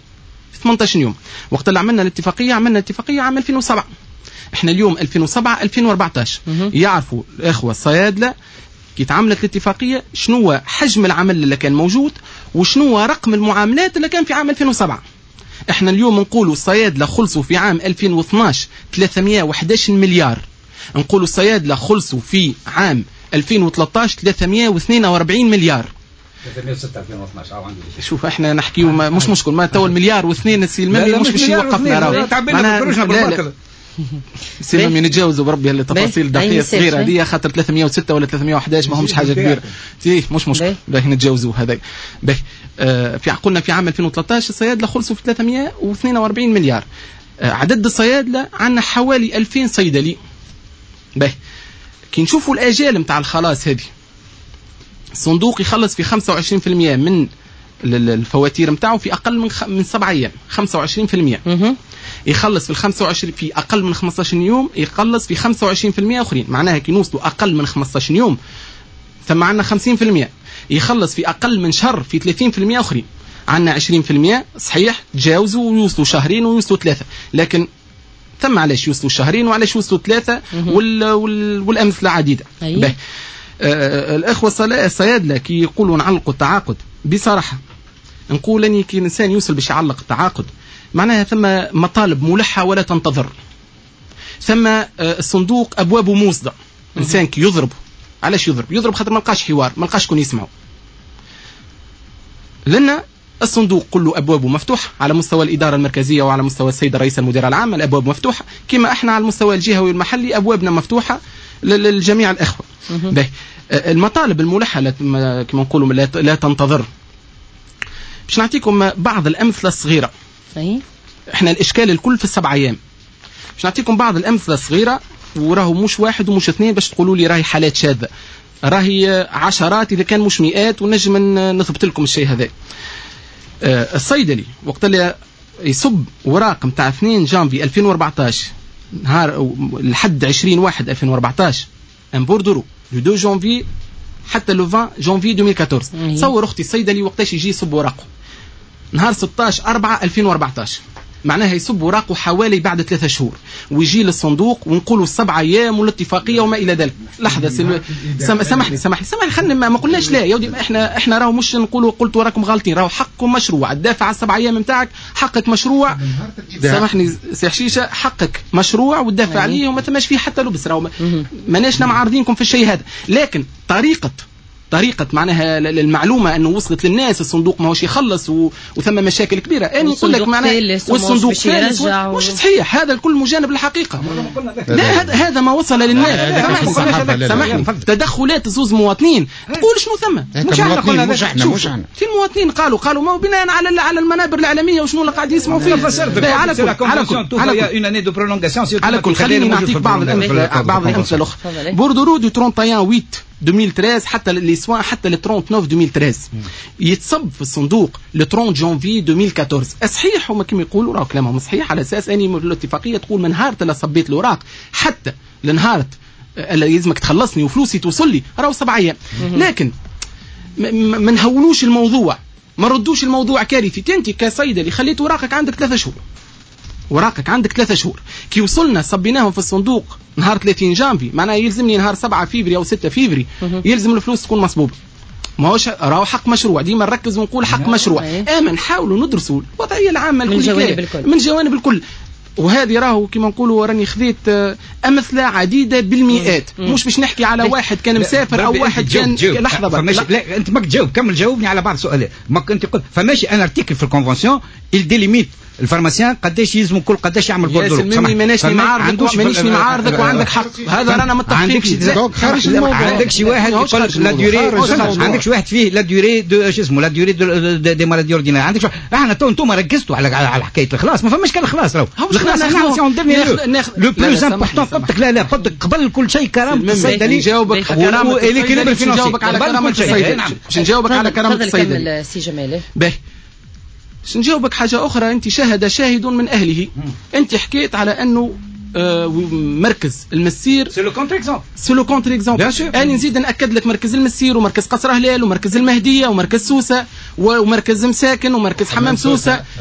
في ثمانية عشر يوم. وقت اللي عملنا الاتفاقيه عملنا الاتفاقيه عام ألفين وسبعة، احنا اليوم ألفين وسبعة ألفين وأربعطاش. يعرفوا الاخوه الصيادله كي تعملت الاتفاقيه شنو حجم العمل اللي كان موجود وشنو رقم المعاملات اللي كان في عام ألفين وسبعة. احنا اليوم نقولوا الصيادله خلصوا في عام ألفين واثناش ثلاثمائة وأحد عشر مليار، نقولوا الصيادله خلصوا في عام ألفين وثلاثطاش ثلاثمائة واثنين وأربعين مليار. ثلاثمائة وستة ألفين واثناش عام. شوف احنا نحكيو مش مشكل، ما تو المليار واثنين السي المامي مش باش يوقفنا راهو تعبنا بروجنا بالبركه سي المامي نتجاوزوا بربي التفاصيل دقيقه صغيره هذه خاطر ثلاثمائة وستة ولا ثلاثمائة وأحد عشر ما همش حاجه كبيره تي مش مشكل باهي نتجاوزوا هذا باهي. آه في قلنا في عام ألفين وثلاثطاش الصيادله خلصوا في ثلاثمائة واثنين وأربعين مليار. آه عدد الصيادله عندنا حوالي ألفين صيدلي. باهي كي نشوفوا الاجال نتاع الخلاص هذه الصندوق يخلص في خمسة وعشرين بالمئة من الفواتير نتاعو في اقل من خ... من سبعة ايام، خمسة وعشرين بالمئة يخلص في ال خمسة وعشرين في اقل من خمسة عشر يوم يخلص في خمسة وعشرين بالمئة اخرين، معناها كي نوصلوا اقل من خمسة عشر يوم ثم عندنا خمسين بالمئة يخلص في اقل من شهر في ثلاثين بالمئة اخرين، عندنا عشرين بالمئة صحيح تجاوزوا ويوصلوا شهرين ويوصلوا ثلاثه، لكن ثم علاش يوصلوا شهرين وعلاش يوصلوا ثلاثه وال... وال... والامثله عديده. أيوة. آه الأخوة الصيادلة كي يقولوا نعلقوا التعاقد بصراحة نقول أني كي الإنسان يوصل باش يعلق التعاقد معناها ثم مطالب ملحة ولا تنتظر، ثم آه الصندوق أبوابه موصدة. إنسان كي يضرب علاش يضرب؟ يضرب خاطر ما لقاش حوار، ما لقاش كون يسمعوا، لأن الصندوق كله أبوابه مفتوحة على مستوى الإدارة المركزية وعلى مستوى السيد الرئيس المدير العام الأبواب مفتوحة، كما إحنا على المستوى الجهوي والمحلي أبوابنا مفتوحة للجميع الأخوة. باهي المطالب الملحة كما نقولوا لا, لا تنتظر. باش نعطيكم بعض الأمثلة الصغيرة. صحيح. احنا الإشكال الكل في السبع أيام. باش نعطيكم بعض الأمثلة الصغيرة وراهو مش واحد ومش اثنين باش تقولوا لي راهي حالات شاذة، راهي عشرات إذا كان مش مئات ونجم نثبت لكم الشيء هذا. آه الصيدلي وقت اللي يصب وراق متاع اثنين جانفي ألفين وأربعطاش نهار لحد عشرين واحد ألفين وأربعطاش ان بوردرو لو اثنين جانفي حتى لو عشرين جانفي ألفين وأربعطاش. تصور اختي الصيدلي وقتاش يجي يصب وراقه نهار ستطاش أربعة ألفين وأربعطاش، معناها يصب وراقه حوالي بعد ثلاثة شهور ويجي للصندوق ونقولوا سبع ايام والاتفاقيه وما الى ذلك. لحظه سم... سم... سامحني سامحني سامحني خلينا ما, ما قلناش لا يا ودي، احنا احنا راهو مش نقولوا قلت وراكم غالطين، راهو حقكم مشروع، الدافع على السبع ايام نتاعك حقك مشروع. سامحني سي حشيشه حقك مشروع والدافع عليه وما ثماش فيه حتى لبس، راهو ماناش معارضينكم في الشيء هذا، لكن طريقه طريقة معناها المعلومة أنه وصلت للناس الصندوق ما هوش يخلص و... وثم مشاكل كبيرة. أنا نقول لك معناها والصندوق فالس و... مش صحيح، هذا الكل مجانب الحقيقة. لا هذا هذا ما وصل للناس. سامحني تدخلات زوز مواطنين تقول شنو ثم مش احنا قلنا مش احنا مش احنا في المواطنين قالوا قالوا ما بناء على على المنابر الإعلامية وشنو اللي قاعد يسمعوا فيه. على كل على كل على كل خليني نعطيك بعض الأمثلة بعض الأمثلة الأخرى. بوردرو دو واحد وثلاثين ثمانية ألفين وثلاثة عشر حتى لي سوان حتى ل تسعة وثلاثين ألفين وثلاثة عشر يتصب في الصندوق ل ثلاثين جانفي ألفين وأربعة عشر. صحيح هما كما يقولوا راهو كلامهم صحيح على اساس اني الاتفاقيه تقول من نهار اللي صبيت الاوراق حتى لنهار اللي يلزمك تخلصني وفلوسي توصل لي راهو سبع ايام، لكن ما نهونوش الموضوع، ما ردوش الموضوع كارثي. انت كصيدلي خليت اوراقك عندك ثلاثة شهور، وراقك عندك ثلاثة شهور كي وصلنا صبيناهم في الصندوق نهار ثلاثين جانفي، معناها يلزمني نهار سبعة فيفري او ستة فيفري يلزم الفلوس تكون مصبوبه. ما هوش راهو حق مشروع، ديما نركز ونقول حق مشروع. اما نحاولوا ندرسوا الوضعيه العامه من جوانب الكل من جوانب الكل. وهذه راهو كما نقولوا راني خذيت امثله عديده بالمئات، مم. مش باش نحكي على واحد كان مسافر او واحد كان لحظه بقى. لا. لا انت ما تجاوب، كمل جاوبني على بعض السؤالات. ما كنت قلت فماشي انا ارتيكل في الكونفنسيون الديليميت الفارماسيان قداش يلزم كل قداش يعمل بوردرو. مانيش معارضك مانيش معارضك وعندك حق، هذا رانا متفقين فيه. خارج الموضوع عندك شي واحد يقول لك لا ديوري، عندك شي واحد فيه لا ديوري دو شو اسمه لا ديوري دي مالادي اوردينير. عندك احنا تو انتم ركزتوا على على حكايه الخلاص، ما فماش كان الخلاص راهو الخلاص احنا سي اون ديرني لو بلوز امبورطون. قلت لك لا لا قلت لك قبل كل شيء كرامه الصيدلي. نجاوبك كرامه الصيدلي، باش نجاوبك على كرامه الصيدلي، باش نجاوبك على كرامه الصيدلي. سي جمال باهي باش نجاوبك حاجة أخرى. أنت شاهد شاهد من أهله. أنت حكيت على أنه آه مركز المسير سي لو كونتر اكزامبل سي لو كونتر اكزامبل أنا نزيد نأكد لك مركز المسير ومركز قصر هلال ومركز المهدية ومركز سوسة ومركز مساكن ومركز حمام سوسة.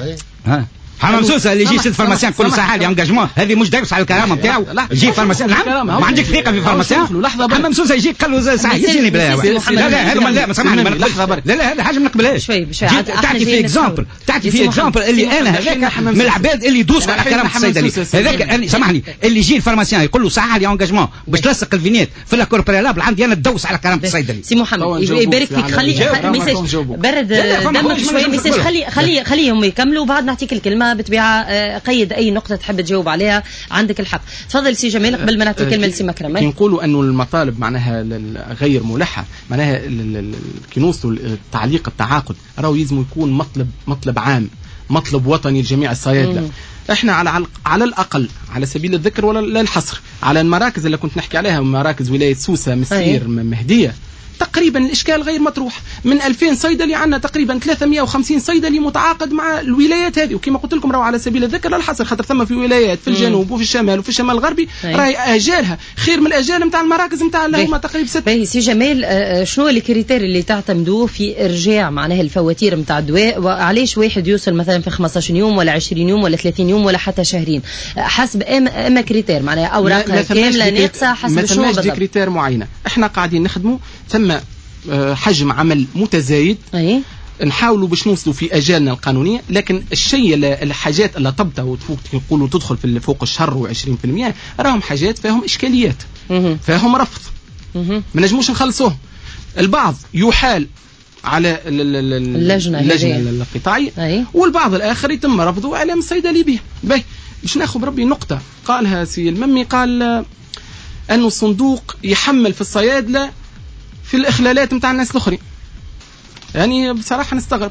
ها حمام سوسه اللي يجي ست فارماسيان كل ساعه لي انجاجمون هذه مش دايرس على الكرامه نتاعو يجي فارماسيان نعم ما عندك ثقه في فارماسيان حمام سوسه يجي قال له ساعه يجيني بلا لا لا هذا لا سامحني لا لا هذا حاجه ما نقبلهاش تعطي في اكزامبل تعطي في اكزامبل اللي انا هذاك من العباد اللي يدوسوا على كرامه الصيدلي هذاك سامحني اللي يجي الفارماسيان يقول له ساعه لي انجاجمون باش تلصق الفينيت في لاكور بريلابل عندي انا تدوس على كرامه الصيدلي سي محمد يبارك فيك خلي برد دمك شويه ميساج خلي خلي خليهم يكملوا وبعد نعطيك الكلمه بطبيعه قيد اي نقطه تحب تجاوب عليها عندك الحق. تفضل سي جميل قبل ما نعطي الكلمه لسي مكرم. كي نقولوا انه المطالب معناها غير ملحه معناها كي نوصلوا التعليق التعاقد راهو يلزم يكون مطلب مطلب عام مطلب وطني لجميع الصيادله. احنا على على الاقل على سبيل الذكر ولا لا الحصر على المراكز اللي كنت نحكي عليها مراكز ولايه سوسه مسير مهديه تقريبا الاشكال غير مطروح. من ألفين صيدلي عندنا تقريبا ثلاثمائة وخمسين صيدلي متعاقد مع الولايات هذه وكما قلت لكم راهو على سبيل الذكر لا الحصر خاطر ثم في ولايات في الجنوب وفي الشمال وفي الشمال الغربي راهي اجالها خير من الاجال نتاع المراكز نتاع اللي هما تقريبا ستة. باهي سي جمال شنو الكريتير اللي تعتمدوه في ارجاع معناها الفواتير نتاع الدواء وعليش واحد يوصل مثلا في خمسة عشر يوم ولا عشرين يوم ولا ثلاثين يوم ولا حتى شهرين حسب اما كريتير معناها اوراق كامله ناقصه حسب شنو بالضبط؟ ما كريتير معينه احنا قاعدين نخدموا ثم حجم عمل متزايد أيه؟ نحاولوا باش نوصلوا في اجالنا القانونيه لكن الشيء الحاجات اللي تبدا وتفوق يقولوا تدخل في فوق الشهر وعشرين في المئة راهم حاجات فيهم اشكاليات فيهم رفض ما نجموش نخلصوهم. البعض يحال على اللجنه اللجنه القطاعيه أيه؟ والبعض الاخر يتم رفضه اعلام الصيدلي به. باهي باش ناخذ بربي نقطه قالها سي الممي قال انه الصندوق يحمل في الصيادله في الإخلالات متاع الناس الأخرين. يعني بصراحة نستغرب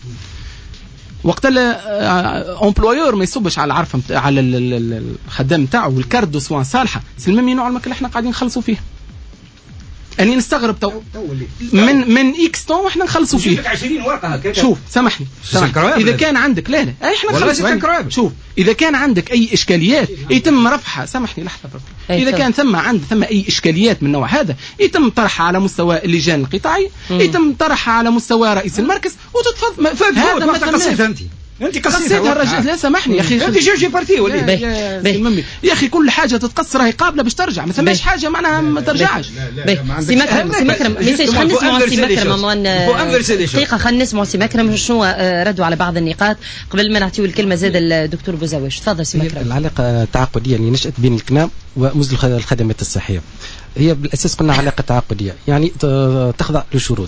وقت الامبلويور ما يصبش على العرفة على الخدام متاعه والكاردو سواء صالحة سلمني نوع الماكل احنا قاعدين نخلصوا فيه. أني نستغرب تو من من إكس تو إحنا نخلصوا فيه. شوف سامحني إذا كان عندك لا لا إحنا نخلصوا. شوف إذا كان عندك أي إشكاليات يتم رفعها سامحني لحظة برضه. إذا كان ثم عند ثم أي إشكاليات من نوع هذا يتم طرحها على مستوى اللجان القطاعية يتم طرحها على مستوى رئيس المركز وتتفضل. هذا ما تقصيتها أنت. انت قصيتها الرجل. لا سامحني يا اخي انت جوجي بارتي ولا يا, يا اخي كل حاجه تتقص راهي قابله باش ترجع ما ثماش حاجه معناها ما ترجعش. سي مكرم سي مكرم ميساج خلينا نسمعوا سي مكرم امان دقيقه خلينا نسمعوا سي مكرم شنو ردوا على بعض النقاط قبل ما نعطيو الكلمه زاد الدكتور بوزاويش. تفضل سي مكرم. العلاقه التعاقديه اللي نشات بين الكنام ومزل الخدمات الصحيه هي بالاساس قلنا علاقه تعاقديه يعني تخضع لشروط.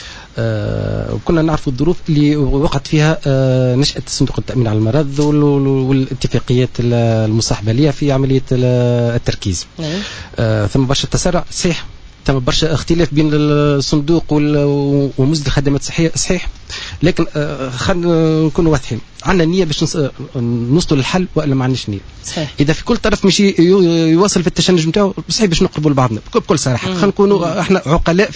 آه وكنا نعرف الظروف اللي وقعت فيها آه نشأة صندوق التأمين على المرض والاتفاقيات المصاحبة لها في عملية التركيز. آه ثم برشا تسارع صحيح تم برشا اختلاف بين الصندوق ومزد الخدمات الصحية صحيح لكن آه خلينا نكونوا واضحين عندنا نية باش نوصلوا للحل وإلا ما عندناش نية. صحيح. إذا في كل طرف مش يواصل في التشنج نتاعو صحيح باش نقربوا لبعضنا بكل صراحة. خلينا نكونوا احنا عقلاء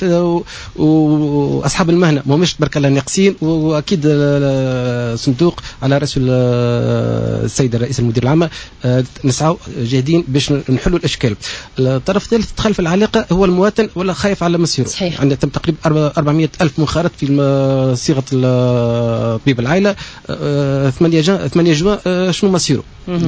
واصحاب المهنة ما هماش تبارك الله ناقصين واكيد الصندوق على رأس السيد الرئيس المدير العام نسعوا جاهدين باش نحلوا الاشكال. الطرف الثالث دخل في العلاقة هو المواطن ولا خايف على مسيره. صحيح. عندنا تم تقريبا أربعمائة ألف منخرط في صيغة طبيب العائلة ثمانية جوان ثمانية جوان شنو مصيره.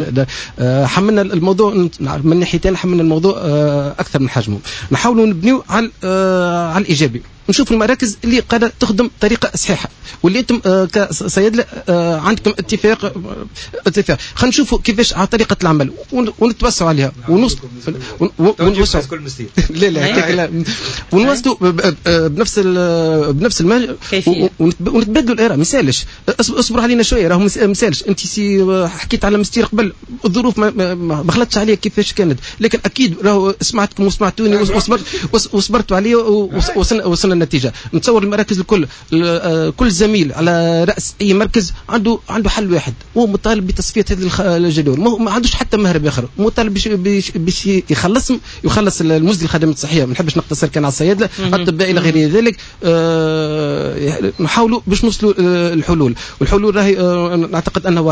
حملنا الموضوع من ناحيتين حملنا الموضوع اكثر من حجمه نحاولوا نبنيو على على الايجابي نشوف المراكز اللي قاعده تخدم طريقه صحيحه واللي انتم كصيادله عندكم اتفاق اتفاق خلينا نشوفوا كيفاش على طريقه العمل ونتوسعوا عليها ونوصلوا ونوصلوا لا لا لا ونوصلوا بنفس بنفس المنهج ونتبادلوا الاراء ما يسالش اصبر علينا شويه راهو ما يسالش انت سي حكيت على مستير قبل الظروف ما ما خلطتش عليها كيفاش كانت لكن اكيد راهو سمعتكم وسمعتوني وصبرت وصبرتوا عليه ووصلنا وصلنا النتيجه. نتصور المراكز الكل كل زميل على راس اي مركز عنده عنده حل واحد هو مطالب بتصفيه هذه الجدول ما عندوش حتى مهرب اخر مطالب باش باش يخلص يخلص المزد الخدمات الصحيه ما نحبش نقتصر كان على الصيادله الاطباء الى غير ذلك. نحاولوا باش نوصلوا الحلول والحلول راهي نعتقد انها واضحه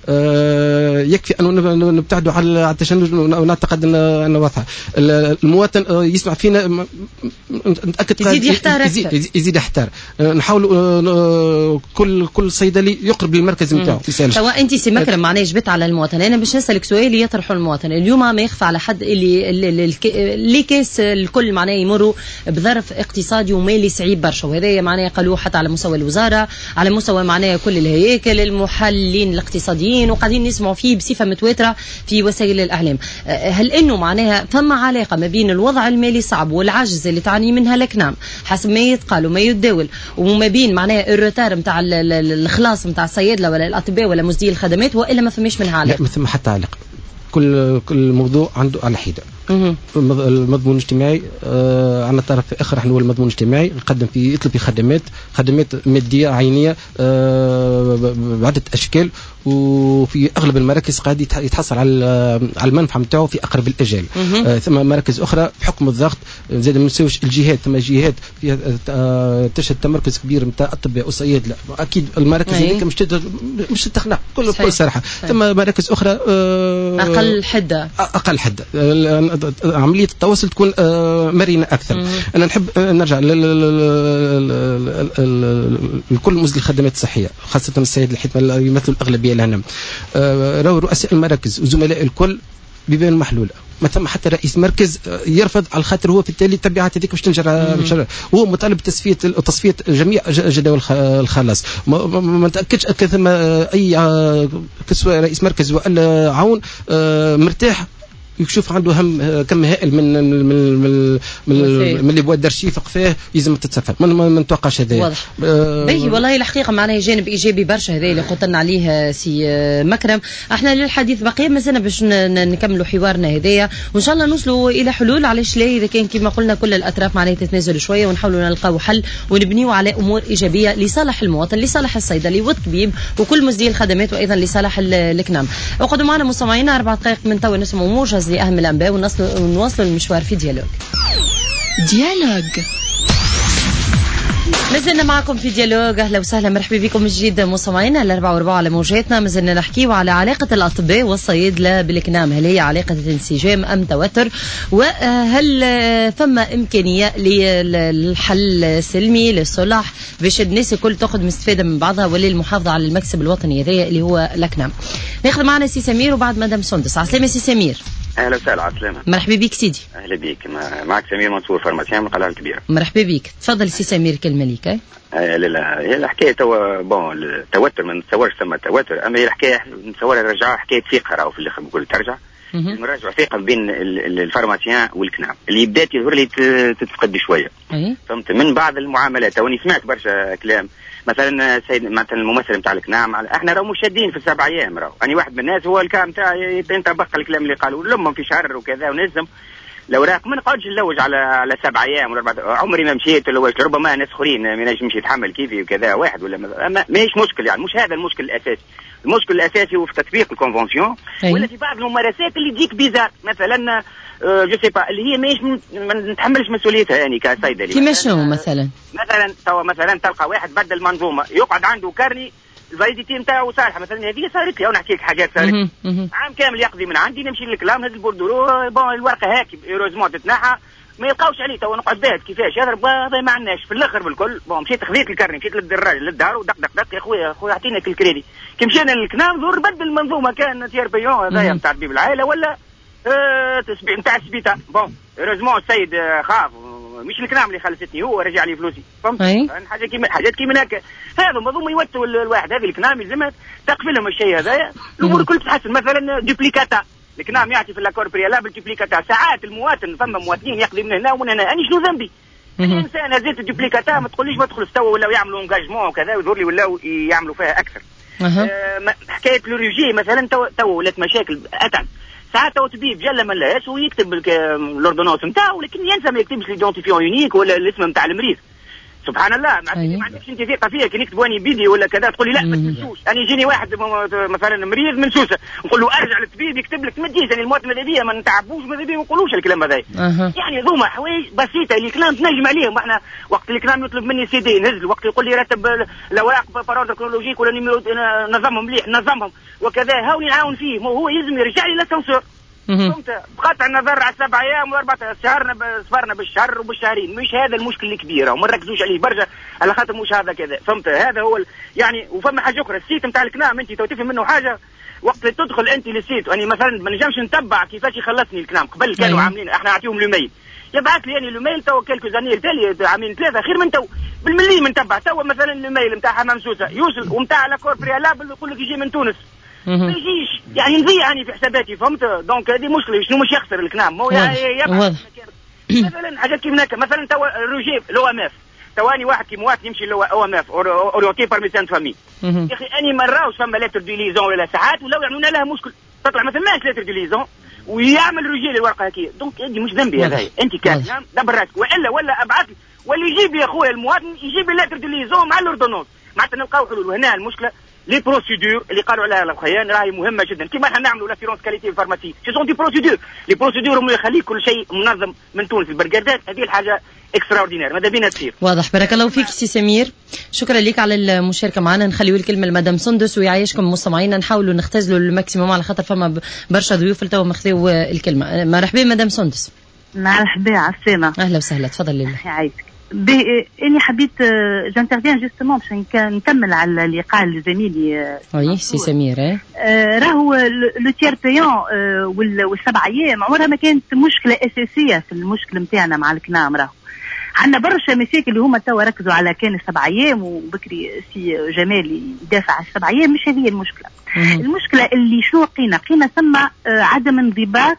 آه يكفي أن نبتعدوا على التشنج ونعتقد أن واضحة. المواطن يسمع فينا نتأكد يزيد يحتار يزيد, يزيد يحتار. نحاول كل كل صيدلي يقرب للمركز نتاعو. سواء أنت سي مكرم معناه جبت على المواطن. أنا باش نسألك سؤال يطرحه المواطن اليوم ما يخفى على حد اللي اللي كاس الكل معناه يمروا بظرف اقتصادي ومالي صعيب برشا، وهذا معناه قالوه حتى على مستوى الوزارة، على مستوى معناه كل الهياكل المحللين الاقتصاديين، وقاعدين نسمعوا فيه بصفة متواترة في وسائل الإعلام. هل إنه معناها فما علاقة ما بين الوضع المالي صعب والعجز اللي تعاني منها الأكنام حسب ما يتقال وما يتداول، وما بين معناها الروتار نتاع الخلاص نتاع الصيادلة ولا الأطباء ولا مزدي الخدمات، وإلا ما فماش منها علاقة؟ لا ما ثم حتى علاقة. كل كل موضوع عنده على حدة. المضمون الاجتماعي آه عندنا طرف اخر احنا هو المضمون الاجتماعي يقدم في يطلب في خدمات خدمات ماديه عينيه آه بعده اشكال، وفي اغلب المراكز قاعد يتحصل على على المنفعه نتاعو في اقرب الاجال. آه ثم مراكز اخرى بحكم الضغط زاد ما نساوش الجهات، ثم جهات فيها آه تشهد تمركز كبير نتاع اطباء وصيادله، اكيد المراكز هذيك مش مش تخنق كل بكل صراحه. ثم مراكز اخرى آه اقل حده اقل حده عملية التواصل تكون مرنة أكثر. مم. أنا نحب نرجع لكل مزد الخدمات الصحية خاصة السيد الحيث يمثل الأغلبية لهنا. راهو رؤساء المراكز وزملاء الكل بيبان محلولة، ما ثم حتى رئيس مركز يرفض على خاطر هو في التالي التبعات هذيك باش تنجر، هو مطالب بتصفيه تصفيه جميع جداول الخلاص. ما نتاكدش ثم اي كسوة رئيس مركز ولا عون مرتاح يشوف عنده هم كم هائل من من من من, من اللي بواد درشيف قفاه يلزم تتصفى. ما ما نتوقعش هذا واضح. آه باهي والله الحقيقه معناها جانب ايجابي برشا هذا اللي قلت لنا عليه سي مكرم. احنا للحديث بقيه مازلنا باش نكملوا حوارنا هذايا وان شاء الله نوصلوا الى حلول. علاش لا اذا كان كما قلنا كل الاطراف معناها تتنازل شويه ونحاولوا نلقاو حل ونبنيوا على امور ايجابيه لصالح المواطن لصالح الصيدلي والطبيب وكل مزدي الخدمات وايضا لصالح الكنام. اقعدوا معنا مستمعينا اربع دقائق من تو نسمعوا موجز لأهم الأنباء ونواصل المشوار في ديالوج. ديالوج مازلنا معكم في ديالوج. اهلا وسهلا مرحبا بكم من جديد مستمعينا الأربعة وأربعة على موجاتنا. مازلنا نحكيو على علاقة الأطباء والصيادلة بالكنام، هل هي علاقة انسجام أم توتر؟ وهل ثم إمكانية للحل السلمي للصلح باش الناس الكل تأخذ مستفادة من بعضها ولا المحافظة على المكسب الوطني هذا اللي هو الكنام؟ ناخذ معنا سي سمير وبعد مدام سندس. عسلامة سي سمير. اهلا وسهلا. عسلامة. مرحبا بك سيدي. اهلا بك. معك سمير منصور فارماسيان من القلعه الكبيره. مرحبا بك. تفضل سي سمير كلمه ليك. آه لا لا هي الحكايه توا بون التوتر ما نتصورش ثم توتر، اما هي الحكايه نتصورها رجعها حكايه ثقه راهو في الاخر بقول ترجع نراجع ثقه بين الفارماسيان والكنام اللي بدات يظهر لي تتفقد بشويه. فهمت من بعض المعاملات واني سمعت برشا كلام مثلا سيد مثلا الممثل نتاع الكنام احنا راهو مشادين في السبع ايام راهو اني واحد من الناس هو الكلام تاعي يتبقى الكلام اللي قالوا لهم في شهر وكذا ونلزم الاوراق ما نقعدش نلوج على على سبع ايام ولا اربع. عمري ما مشيت لوجت، ربما ناس اخرين ما ينجمش يتحمل كيفي وكذا واحد ولا ما ماهيش مشكل يعني، مش هذا المشكل الاساسي. المشكل الاساسي هو في تطبيق الكونفنسيون ولا في بعض الممارسات اللي تجيك بيزار مثلا أه جو سي با اللي هي ماهيش ما نتحملش مسؤوليتها يعني كصيدلي. كيما شنو مثلا؟ مثلا توا مثلا تلقى واحد بدل منظومه يقعد عنده كارني الفاليديتي نتاعو صالحه مثلا، هذه صارت لي ونحكي لك حاجات صارت عام كامل يقضي من عندي نمشي للكلام هذا البوردورو بون الورقه هاكي ايروزمون تتنحى ما يلقاوش عليه توا نقعد باهت كيفاش يضرب هذا ما عندناش في الاخر بالكل. بون مشيت خذيت الكارني مشيت للدراج للدار ودق دق دق يا خويا خويا اعطينا الكريدي كي مشينا للكنام زور بدل المنظومه كان تيار بيون هذايا نتاع طبيب العائله ولا تسبيع نتاع السبيطار. بون ايروزمون السيد خاف مش الكلام اللي خلصتني هو رجع لي فلوسي فهمت حاجه كيما حاجات كيما هكا. هذا منظومه يوتوا الواحد هذه الكلام يلزمها تقفلهم الشيء هذايا الامور كل تتحسن. مثلا دوبليكاتا الكلام يعطي في لاكور بريالابل دوبليكاتا ساعات المواطن ثم مواطنين يقضي من هنا ومن هنا اني شنو ذنبي؟ الانسان هزيت الدوبليكاتا ما تقوليش ما تدخل استوى ولا يعملوا انجاجمون وكذا ويظهر لي ولا يعملوا فيها اكثر. أه حكايه لوريجي مثلا تو تو ولات مشاكل اتعب ساعات تو طبيب جل ما لاش ويكتب الاوردونونس نتاعو لكن ينسى ما يكتبش ليدونتيفيون يونيك ولا الاسم نتاع المريض. سبحان الله ما عندكش انت ثقه فيا كي نكتب واني بيدي ولا كذا تقول لي لا ما تنسوش. انا يجيني واحد مثلا مريض من سوسه نقول له ارجع للطبيب يكتب لك ما تجيش. يعني المواد الماذا ما نتعبوش ماذا بيا ما نقولوش الكلام هذا. أه. يعني هذوما حوايج بسيطه اللي كلام تنجم عليهم. احنا وقت اللي كلام يطلب مني سي دي نزل، وقت يقول لي رتب الاوراق بارون كرونولوجيك ولا نيميرو نظمهم مليح نظمهم وكذا هاوني نعاون فيه. هو يلزم يرجع لي للسنسور. فهمت؟ بقطع النظر على سبع ايام واربعة شهرنا صبرنا بالشهر وبالشهرين. مش هذا المشكل الكبير وما نركزوش عليه برشا على خاطر مش هذا كذا. فهمت؟ هذا هو ال... يعني وفما حاجه اخرى السيت نتاع الكلام انت تو تفهم منه حاجه. وقت اللي تدخل انت للسيت يعني مثلا ما نجمش نتبع كيفاش يخلصني الكلام. قبل كانوا عاملين احنا نعطيهم الميل يبعث لي يعني الميل تو كلكو زانيل تالي عاملين ثلاثه خير من تو بالملي من تبع تو مثلا الميل نتاع حمام سوسه يوصل ومتاع لا كور بريالابل يقول لك يجي من تونس ما يجيش. يعني نضيع يعني في حساباتي. فهمت؟ دونك هذه مشكله شنو مش يخسر الكلام هو يبعث مثلا حاجات كيف هناك. مثلا تو روجي لو ام اف تواني واحد كي مواطن يمشي لو او ام اف اورينتي بار ميسان فامي يا اخي اني ما نراوش فما لتر دي ليزون ولا ساعات ولا يعملون لها مشكل تطلع مثلا ماش لتر دي ليزون ويعمل رجال الورقه هكي. دونك هذه مش ذنبي هذا انت كان دبر راسك والا ولا ابعث لي ولا يجيب لي اخويا المواطن يجيب لي لتر دي ليزون مع الاردونونس معناتها نلقاو حلول. وهنا المشكله لي بروسيدور اللي قالوا عليها الاخوان راهي مهمه جدا كيما احنا نعملوا لاسيرونس كاليتي فارماسي سي سون دي بروسيدور. لي بروسيدور هم يخلي كل شيء منظم من تونس البرقادات. هذه الحاجه اكسترا اوردينير ماذا بينا تصير. واضح. بارك الله فيك سي سمير. شكرا لك على المشاركه معنا. نخليو الكلمه لمدام سندس ويعيشكم مستمعينا. نحاولوا نختزلوا الماكسيموم على خاطر فما برشا ضيوف لتوا مخذوا الكلمه. مرحبا مدام سندس. مرحبا على السلامه. اهلا وسهلا تفضل لله. يعيشك. اني حبيت جانترفيان جوستومون باش نكمل على اللي قال زميلي وي سي سمير. اه راهو لو تير بيون والسبع ايام عمرها ما كانت مشكله اساسيه في المشكل نتاعنا مع الكنام. راهو عندنا برشا مشاكل اللي هما توا ركزوا على كان السبع ايام وبكري سي جمال يدافع على السبع ايام. مش هذه المشكله. المشكله اللي شنو لقينا لقينا ثم عدم انضباط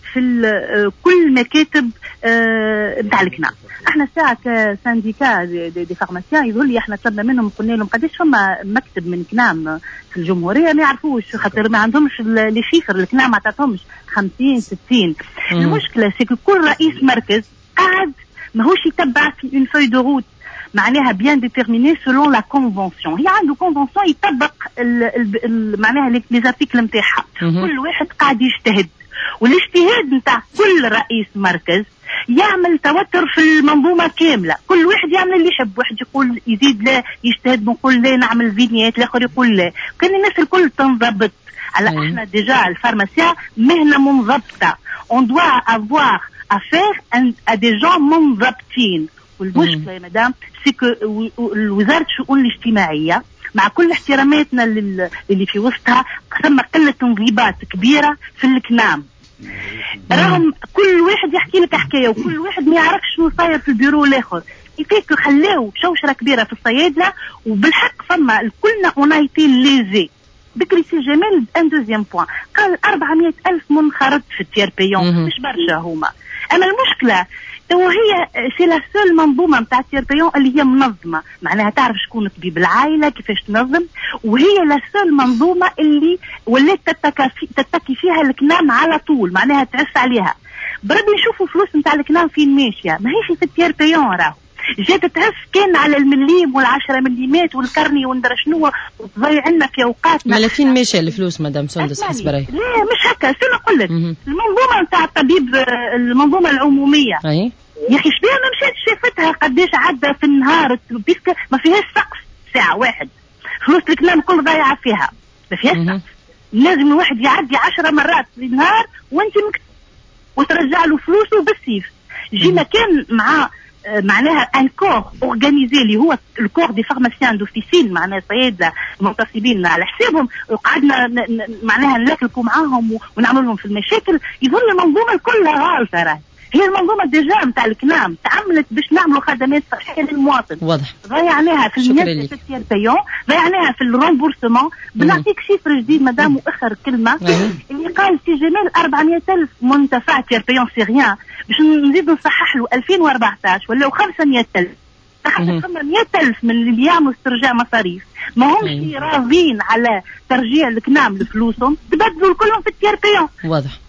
في كل مكاتب نتاع الكنام. احنا ساعه كسانديكا دي, دي, دي فارماسيان يقول لي احنا طلبنا منهم قلنا لهم قداش فما مكتب من كنام في الجمهوريه ما يعرفوش خاطر ما عندهمش لي شيفر. الكنام ما تعطيهمش خمسين ستين. المشكله سي كل رئيس مركز قاعد ماهوش يتبع في اون فوي دو روت معناها بيان ديتيرميني سولون لا كونفونسيون. هي عنده كونفونسيون يطبق ال ال ال معناها لي زارتيكل نتاعها. كل واحد قاعد يجتهد والاجتهاد نتاع كل رئيس مركز يعمل توتر في المنظومه كامله. كل واحد يعمل اللي يحب. واحد يقول يزيد لا يجتهد نقول لا نعمل فينيات الاخر يقول لا. كان الناس الكل تنضبط على احنا ديجا الفارماسيا مهنه منضبطه. اون دوا افوار افير ا دي جون منضبطين. والمشكله يا مدام سي كو وزاره الشؤون الاجتماعيه مع كل احتراماتنا اللي في وسطها ثم قله انضباط كبيره في الكنام. راهم كل واحد يحكي لك حكايه وكل واحد ما يعرفش شنو صاير في البيرو الاخر. يفيك خلاو شوشره كبيره في الصيادله وبالحق فما الكلنا اونايتي ليزي. بكري سي جمال ان دوزيام بوان قال أربعمائة ألف منخرط في التير بيون مش برشا هما. اما المشكله وهي سي لا سول منظومه نتاع التير بيون اللي هي منظمه معناها تعرف شكون طبيب العائله كيفاش تنظم. وهي لا سول منظومه اللي ولات تتكي فيها الكنام على طول معناها تعس عليها. بربي نشوفوا فلوس نتاع الكنام فين ماشيه ما هيش في التير بيون. راهو جات تعس كان على المليم والعشرة مليمات والكرني وندرى شنو وتضيع لنا في اوقاتنا. على فين ماشيه الفلوس مدام سندس حسب رايك؟ لا مش هكا شنو نقول لك. المنظومه نتاع الطبيب المنظومه العموميه اي يا اخي شبيه ما مشيت شافتها قداش عدى في النهار بيسك ما فيهاش سقف ساعه واحد. فلوس الكلام كل ضايعه فيها ما فيهاش سقف. لازم الواحد يعدي عشرة مرات في النهار وانت مكتب وترجع له فلوسه بالسيف. جينا كان مع معناها ان كور اورغانيزي اللي هو الكور دي فارماسيان دوفيسين معناها صيادله منتصبين على حسابهم وقعدنا معناها نلاكلكوا معاهم ونعمل لهم في المشاكل. يظل المنظومه كلها غالطه. راهي هي المنظومه ديجا نتاع الكنام تعملت باش نعملوا خدمات صحيه للمواطن. واضح. ضيعناها في المياه في التير بيون ضيعناها في الرومبورسمون. بنعطيك شيفر جديد مدام واخر كلمه اللي قال سي جمال أربعمائة ألف منتفع تير بيون سي ريان باش نزيد نصحح له ألفين وأربعطاش ولا خمسمائة ألف تحت مائة ألف من اللي يعملوا استرجاع مصاريف ما همش راضين على ترجيع الكنام لفلوسهم تبدلوا كلهم في التير بيون. واضح.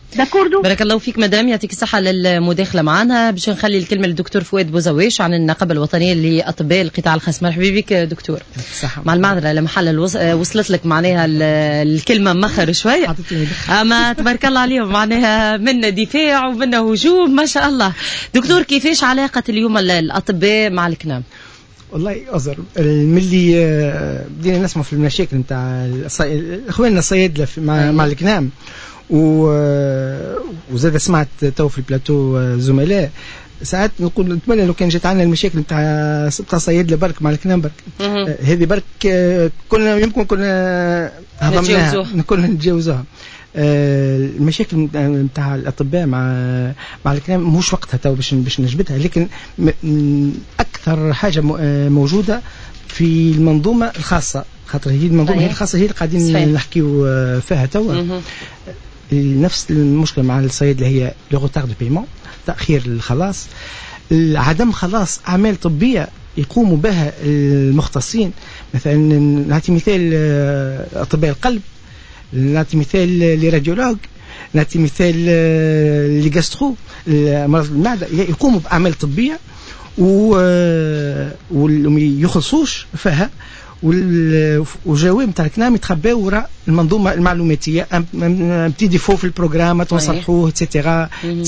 داكوردو. بارك الله فيك مدام، يعطيك الصحة للمداخلة معنا. باش نخلي الكلمة للدكتور فؤاد بوزواش عن النقابة الوطنية لأطباء القطاع الخاص. مرحبا بك دكتور. صحة. مع المعذرة لمحل الوص... وصلت لك معناها الكلمة مخر شوية، أما تبارك الله عليهم معناها منا دفاع ومنا هجوم ما شاء الله. دكتور كيفاش علاقة اليوم الأطباء مع الكنام؟ والله أزر ملي بدينا نسمع في المشاكل نتاع اخواننا الصيادله مع مع الكنام، وزاد سمعت تو في البلاتو زملاء ساعات نقول نتمنى لو كان جات عنا المشاكل نتاع نتاع صيادله برك مع الكنام برك هذه برك كنا يمكن كنا هضمناها كنا نتجاوزوها. المشاكل نتاع الاطباء مع مع الكلام مش وقتها تو باش باش نجبدها، لكن اكثر حاجه موجوده في المنظومه الخاصه، خاطر هي المنظومه هي الخاصه هي اللي قاعدين نحكيو فيها تو. نفس المشكله مع الصيادله هي لو روتار دو بيمون، تاخير الخلاص، عدم خلاص اعمال طبيه يقوموا بها المختصين. مثلا نعطي مثال اطباء القلب، نعطي مثال لراديولوج، نعطي مثال لجاسترو مرض المعده، يقوموا باعمال طبيه وما يخلصوش فيها، والجواب نتاع الكلام يتخباو وراء المنظومه المعلوماتيه، ان بتي ديفو في البروغرام تصلحوه اتسيتيرا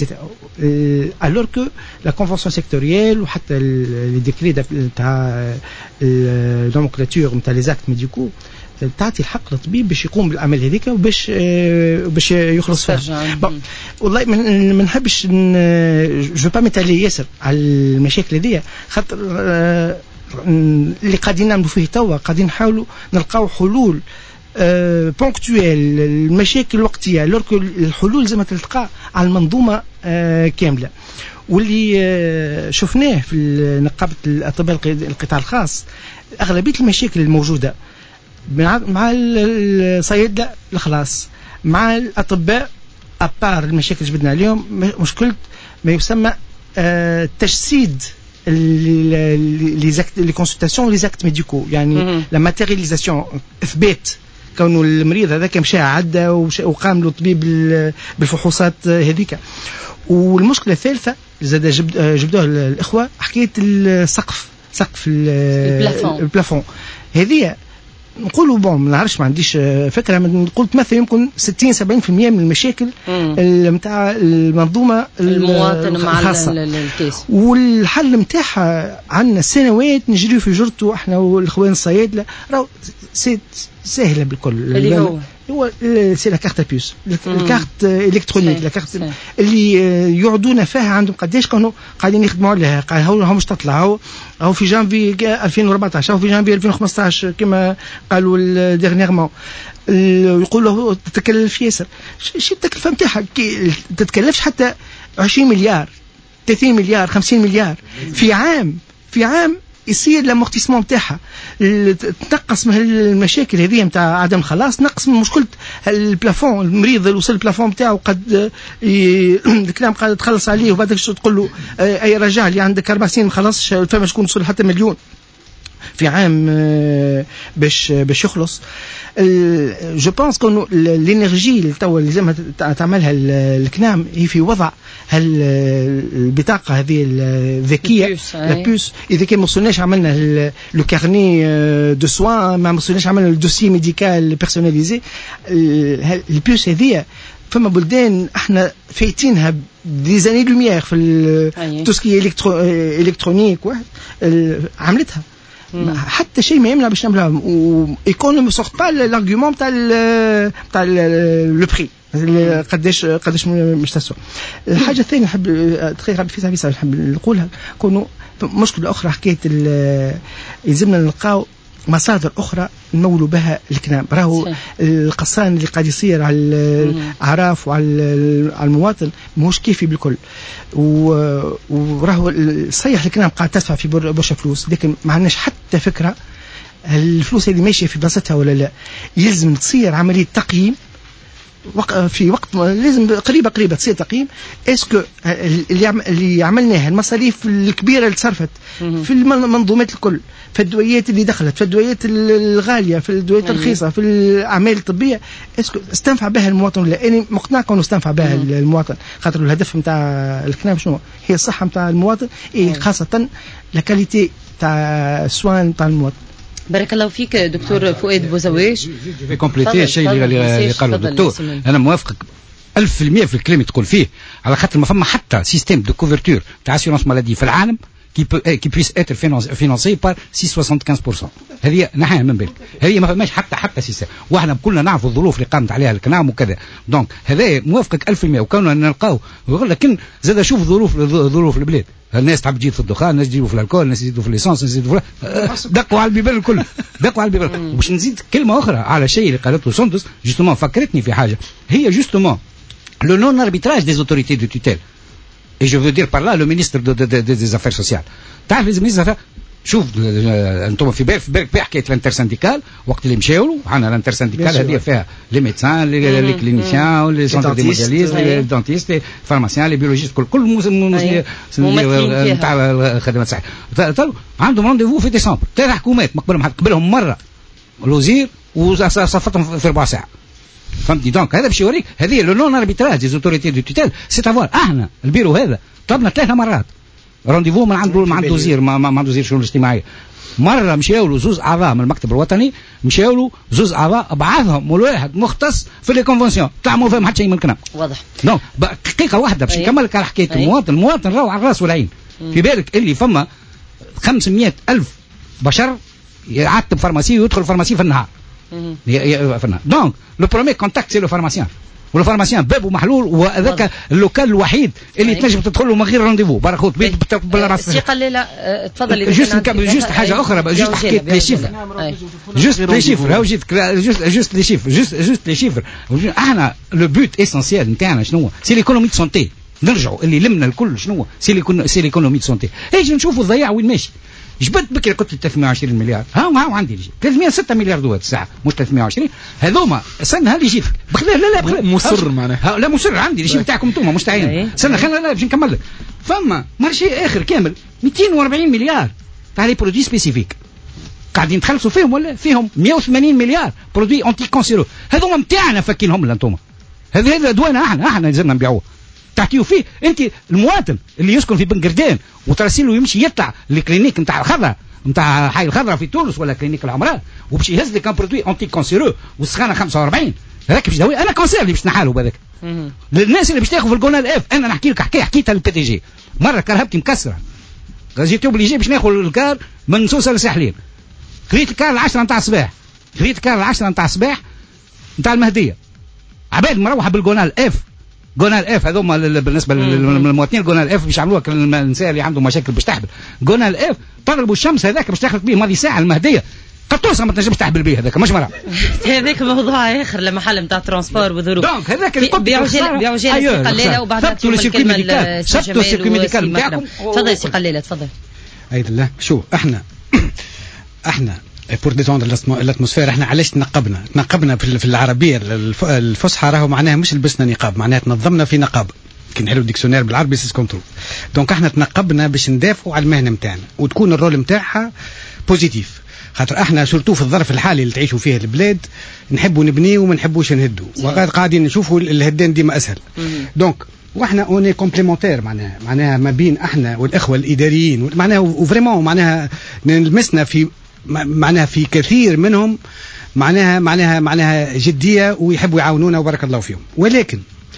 الور كو لا كونفونسيون سيكتوريال وحتى لي ديكري نتاع النومنكلاتور نتاع لي زاكت ميديكو تعطي الحق للطبيب باش يقوم بالاعمال هذيك وباش باش يخلص فيها. والله ما نحبش جو با ميتالي ياسر على المشاكل هذه، خاطر اللي قاعدين نعملوا فيه توا قاعدين نحاولوا نلقاو حلول بونكتويل المشاكل الوقتيه، لورك الحلول زي ما تلقى على المنظومه كامله. واللي شفناه في نقابه الاطباء القطاع الخاص اغلبيه المشاكل الموجوده مع الصيادله الخلاص، مع الاطباء ابار المشاكل جبدنا عليهم مشكله ما يسمى تجسيد لي زاكت لي كونسلتاسيون لي زاكت ميديكو، يعني لا ماتيرياليزاسيون، اثبات كونه المريض هذاك مشى عدى وقام له طبيب بالفحوصات هذيك. والمشكله الثالثه زاد جبدوها الاخوه حكايه السقف، سقف البلافون هذه نقولوا بون ما نعرفش ما عنديش فكره، نقول تمثل يمكن ستين سبعين بالمئة من المشاكل نتاع المنظومه المواطن مع الكيس. والحل نتاعها عندنا سنوات نجريو في جرته احنا والاخوان الصيادله، راهو سهله بالكل اللي هو هو سي لا كارت بيوس، الكارت الكترونيك، لا كارت اللي يقعدون فيها عندهم قداش كانوا قاعدين يخدموا عليها، هو مش تطلع هو في جانفي ألفين وأربعطاش او في جانفي ألفين وخمسطاش كما قالوا ديرنييرمون، يقول له تتكلف ياسر. شي التكلفه نتاعها تتكلفش حتى عشرين مليار ثلاثين مليار خمسين مليار في عام، في عام يصير لامورتيسمون نتاعها تنقص من المشاكل هذه نتاع عدم خلاص، نقص من مشكله البلافون، المريض اللي وصل البلافون نتاعو قد الكلام قاعد تخلص عليه وبعدك تقول له اي رجع لي عندك اربع سنين ما خلصش، فما شكون وصل حتى مليون في عام باش باش يخلص. جو بونس كونو الانرجي اللي توا اللي زي ما تعملها الكنام هي في وضع البطاقه هذه الذكيه لا بوس، اذا كان ما وصلناش عملنا لو كارني دو سوان، ما وصلناش عملنا الدوسي ميديكال بيرسوناليزي، البوس هذه فما بلدان احنا فايتينها دي زاني لوميير في توسكي الكترو الكترونيك واحد عملتها حتى شيء ما يمنع باش نعملها، ويكون ما سورت با لارغيومون تاع تاع لو بري قداش قداش مش تسوى. الحاجه الثانيه نحب دقيقه في سبيل نحب نقولها، كونوا مشكله اخرى حكايه يلزمنا نلقاو مصادر اخرى نمولوا بها الكلام. راهو القصان اللي قاعد يصير على الاعراف وعلى المواطن ماهوش كيفي بالكل، وراهو صحيح الكلام قاعد تدفع في برشا فلوس، لكن ما عندناش حتى فكره الفلوس اللي ماشيه في بلاصتها ولا لا. يلزم تصير عمليه تقييم في وقت لازم قريبه قريبه تصير تقييم. اسكو اللي اللي عملناه المصاريف الكبيره اللي صرفت في المنظومات الكل، في الدويات اللي دخلت، في الدويات الغاليه، في الدويات الرخيصه، في الاعمال الطبيه، اسكو استنفع بها المواطن ولا؟ انا مقتنع كونه استنفع بها المواطن، خاطر الهدف نتاع الكلام شنو هي؟ الصحه نتاع المواطن، اي خاصه لا كاليتي تاع السوان نتاع المواطن. بارك الله فيك دكتور فؤاد بوزواج. في كومبليتي الشيء اللي قاله الدكتور، انا موافقك ألف في المية في الكلام اللي تقول فيه، على خاطر ما فما حتى سيستيم دو كوفرتور تاع اسيورونس مالادي في العالم كي بو كي بيس اتر فينانسي بار ستة وستين بالمئة. هذه نحيها من بالك، هذه ما فماش حتى حتى سيستم، واحنا كلنا نعرفوا الظروف اللي قامت عليها الكنام وكذا. دونك هذا موافقك ألف في المية، وكنا نلقاو لكن زاد شوف ظروف ظروف البلاد، الناس تحب تجيب في الدخان، الناس تجيبوا في الكول، الناس يزيدوا في الليسانس، الناس يزيدوا في دقوا على البيبان الكل، دقوا على البيبان. وباش نزيد كلمه اخرى على الشيء اللي قالته سندس، جوستومون فكرتني في حاجه، هي جوستومون le non-arbitrage des autorités de tutelle. Et je veux dire par là le ministre de, de, de, de, des Affaires sociales. تعرف les ministres des Affaires شوف انتم في بالك في بالك في حكايه الانترسانديكال وقت اللي مشاو عندنا الانترسانديكال هذه فيها لي ميدسان لي كلينيسيان لي سونتر ديمودياليست لي دونتيست لي فارماسيان لي بيولوجيست كل كل نتاع الخدمات الصحيه عندهم رونديفو في ديسمبر. ثلاث حكومات مقبلهم قبلهم مره الوزير وصفتهم في ربع ساعه. فهمتني؟ دونك هذا باش يوريك هذه لو نون اربيتراج دي زوتوريتي دو توتيل سي تافوار. احنا البيرو هذا طلبنا ثلاث مرات رونديفو من عنده مع الوزير مع الوزير الشؤون الاجتماعيه. مره مشاو له زوز اعضاء من المكتب الوطني، مشاو له زوز اعضاء بعضهم والواحد مختص في لي كونفونسيون تاع ما فهم حتى شيء من الكلام. واضح. دونك دقيقه واحده باش نكمل لك على حكايه المواطن. المواطن راهو على الراس والعين. في بالك اللي فما خمسمائة ألف بشر يعتب فارماسي ويدخل فارماسي في النهار. دونك لو بروميير كونتاكت سي لو فارماسيان، ولو فارماسيان بابه محلول، وهذاك اللوكال الوحيد اللي تنجم تدخل له من غير رونديفو. بارك خوت بيت بالراس. سي قليله تفضل. جوست جوست حاجه اخرى، جوست حكيت لي شيفر، جوست لي شيفر هاو جيت جوست جوست لي شيفر جوست جوست لي شيفر. احنا لو بوت اسونسيال نتاعنا شنو هو؟ سي ليكونومي دو سونتي. نرجعوا اللي لمنا الكل شنو هو؟ سي سي ليكونومي دو سونتي. اجي نشوفوا الضياع وين ماشي. جبت بكري قلت ثلاثمائة وعشرين مليار، ها ها عندي اللي ثلاثمائة وستة مليار دولار الساعه مش ثلاثمائة وعشرين. هذوما استنى هذه جيت بخلاف لا لا بخلاف مصر معناها لا مصر عندي الشيء بتاعكم انتم مش تعين. استنى خلينا لا باش نكمل لك. فما مارشي اخر كامل مئتين وأربعين مليار تاع لي برودوي سبيسيفيك قاعدين تخلصوا فيهم ولا فيهم مئة وثمانين مليار برودوي انتي كونسيرو. هذوما نتاعنا فاكينهم انتم. هذه هذا دوانا احنا احنا لازمنا نبيعوه. تعطيو فيه انت المواطن اللي يسكن في بنقردان وترسله يمشي يطلع للكلينيك نتاع الخضراء نتاع حي الخضراء في تونس ولا كلينيك العمران وباش يهز لك ان برودوي انتي كونسيرو والسخانه خمسة وأربعين. هذاك باش يداوي انا كونسير اللي باش نحالو بهذاك. للناس اللي باش تاخذ في الجونال اف انا نحكي لك حكايه حكيتها للبي تي جي. مره كرهبتي مكسره جيت اوبليجي باش ناخذ الكار من سوسه لساحلين. خذيت الكار العشرة نتاع الصباح، خذيت الكار العشرة نتاع الصباح نتاع المهديه عباد مروحه بالجونال اف. جونال اف هذوما بالنسبه للمواطنين جونال اف باش يعملوها النساء اللي عندهم مشاكل باش تحبل. جونال اف تضربوا الشمس هذاك باش تخلق به ماضي ساعه المهديه قطوسه ما تنجمش تحبل به هذاك مش مرة. هذاك موضوع اخر لمحل نتاع ترونسبور وظروف. دونك هذاك اللي قلت بيعوا بيعوا جالس قليله وبعدها ثبتوا الكلمه ميديكال ثبتوا السيركو ميديكال نتاعكم. تفضل سي قليله تفضل. ايد الله شو احنا احنا بور ديتوندر الاتموسفير احنا علاش تنقبنا تنقبنا في العربيه الفصحى راهو معناها مش لبسنا نقاب معناها تنظمنا في نقاب كي نحلو الديكسيونير بالعربي سيس كونترول. دونك احنا تنقبنا باش ندافعوا على المهنه نتاعنا وتكون الرول نتاعها بوزيتيف. خاطر احنا سورتو في الظرف الحالي اللي تعيشوا فيه البلاد نحبوا نبنيو وما نحبوش نهدوا وقاعد قاعدين نشوفوا الهدان ديما اسهل. دونك واحنا اوني كومبليمونتير معناها معناها ما بين احنا والاخوه الاداريين معناها وفريمون معناها نلمسنا في معناها في كثير منهم معناها معناها معناها جديه ويحبوا يعاونونا وبارك الله فيهم. ولكن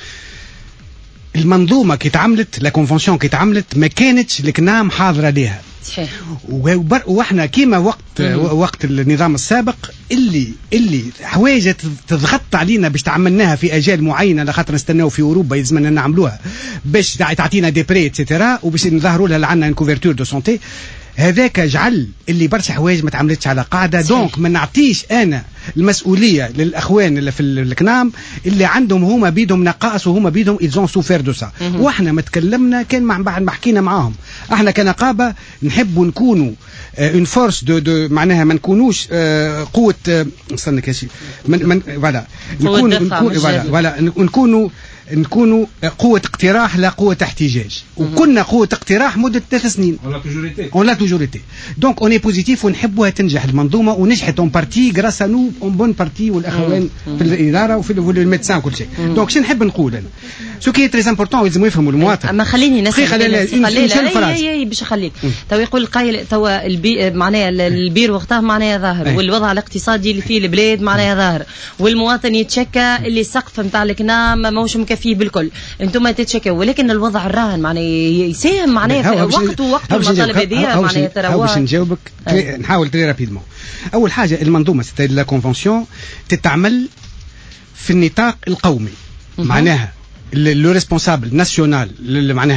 المنظومه كي تعملت لا كونفنسيون كي تعملت ما كانتش الكنام حاضره لها. صحيح. واحنا كيما وقت مم. وقت النظام السابق اللي اللي حوايج تضغط علينا باش تعملناها في اجال معينه لخاطر نستناو في اوروبا يلزمنا نعملوها باش تعطينا دي بري اتسيتيرا وباش نظهروا لها عندنا كوفرتور دو سونتي. هذاك جعل اللي برشا حوايج ما تعملتش على قاعده. دونك ما نعطيش انا المسؤوليه للاخوان اللي في الكنام اللي عندهم هما بيدهم نقائص وهما بيدهم إلزون سوفير دو سا. واحنا ما تكلمنا كان مع بعد ما حكينا معاهم احنا كنقابه نحبوا نكونوا اون فورس دو دو معناها ما نكونوش قوه استنى كاشي من من فوالا نكونوا فوالا نكونوا نكونوا قوة اقتراح لا قوة احتجاج. وكنا قوة اقتراح مدة ثلاث سنين. اون لا توجوريتي. دونك اون بوزيتيف ونحبوها تنجح المنظومة ونجحت اون بارتي غراس ا نو اون بون بارتي والاخوان في الإدارة وفي الميدسان كل شيء. دونك شنو نحب نقول انا؟ سو كي تري امبورطون لازم يفهموا المواطن. اما خليني نسال خليني اي اي باش نخليك. تو يقول القايل تو البي معناها البير وقتها معناها ظاهر والوضع الاقتصادي اللي فيه البلاد معناها ظاهر والمواطن يتشكى اللي السقف نتاع الكنام ماهوش فيه بالكل انتم تتشكوا ولكن الوضع الراهن معناه يساهم معناه في وقت ووقت المطالب هذه معناه ترى باش نجاوبك نحاول تري رابيدمون. اول حاجه المنظومه ستايل لا كونفنسيون تتعمل في النطاق القومي معناها لو ريسبونسابل ناسيونال معناها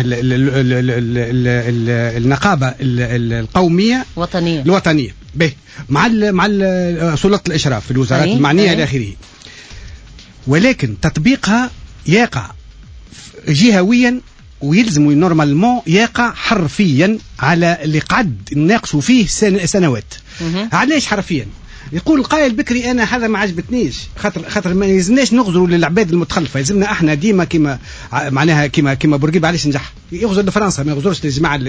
النقابه القوميه وطنيه الوطنيه به مع مع سلطه الاشراف في الوزارات المعنيه الى اخره. ولكن تطبيقها يقع جهويا ويلزم نورمالمون يقع حرفيا على اللي قعد نناقشوا فيه سنوات. علاش حرفيا؟ يقول القائل بكري انا هذا ما عجبتنيش خاطر خاطر ما يلزمناش نغزروا للعباد المتخلفه يلزمنا احنا ديما كما معناها كما كما بورقيبه علاش نجح يغزر لفرنسا ما يغزرش للجماعه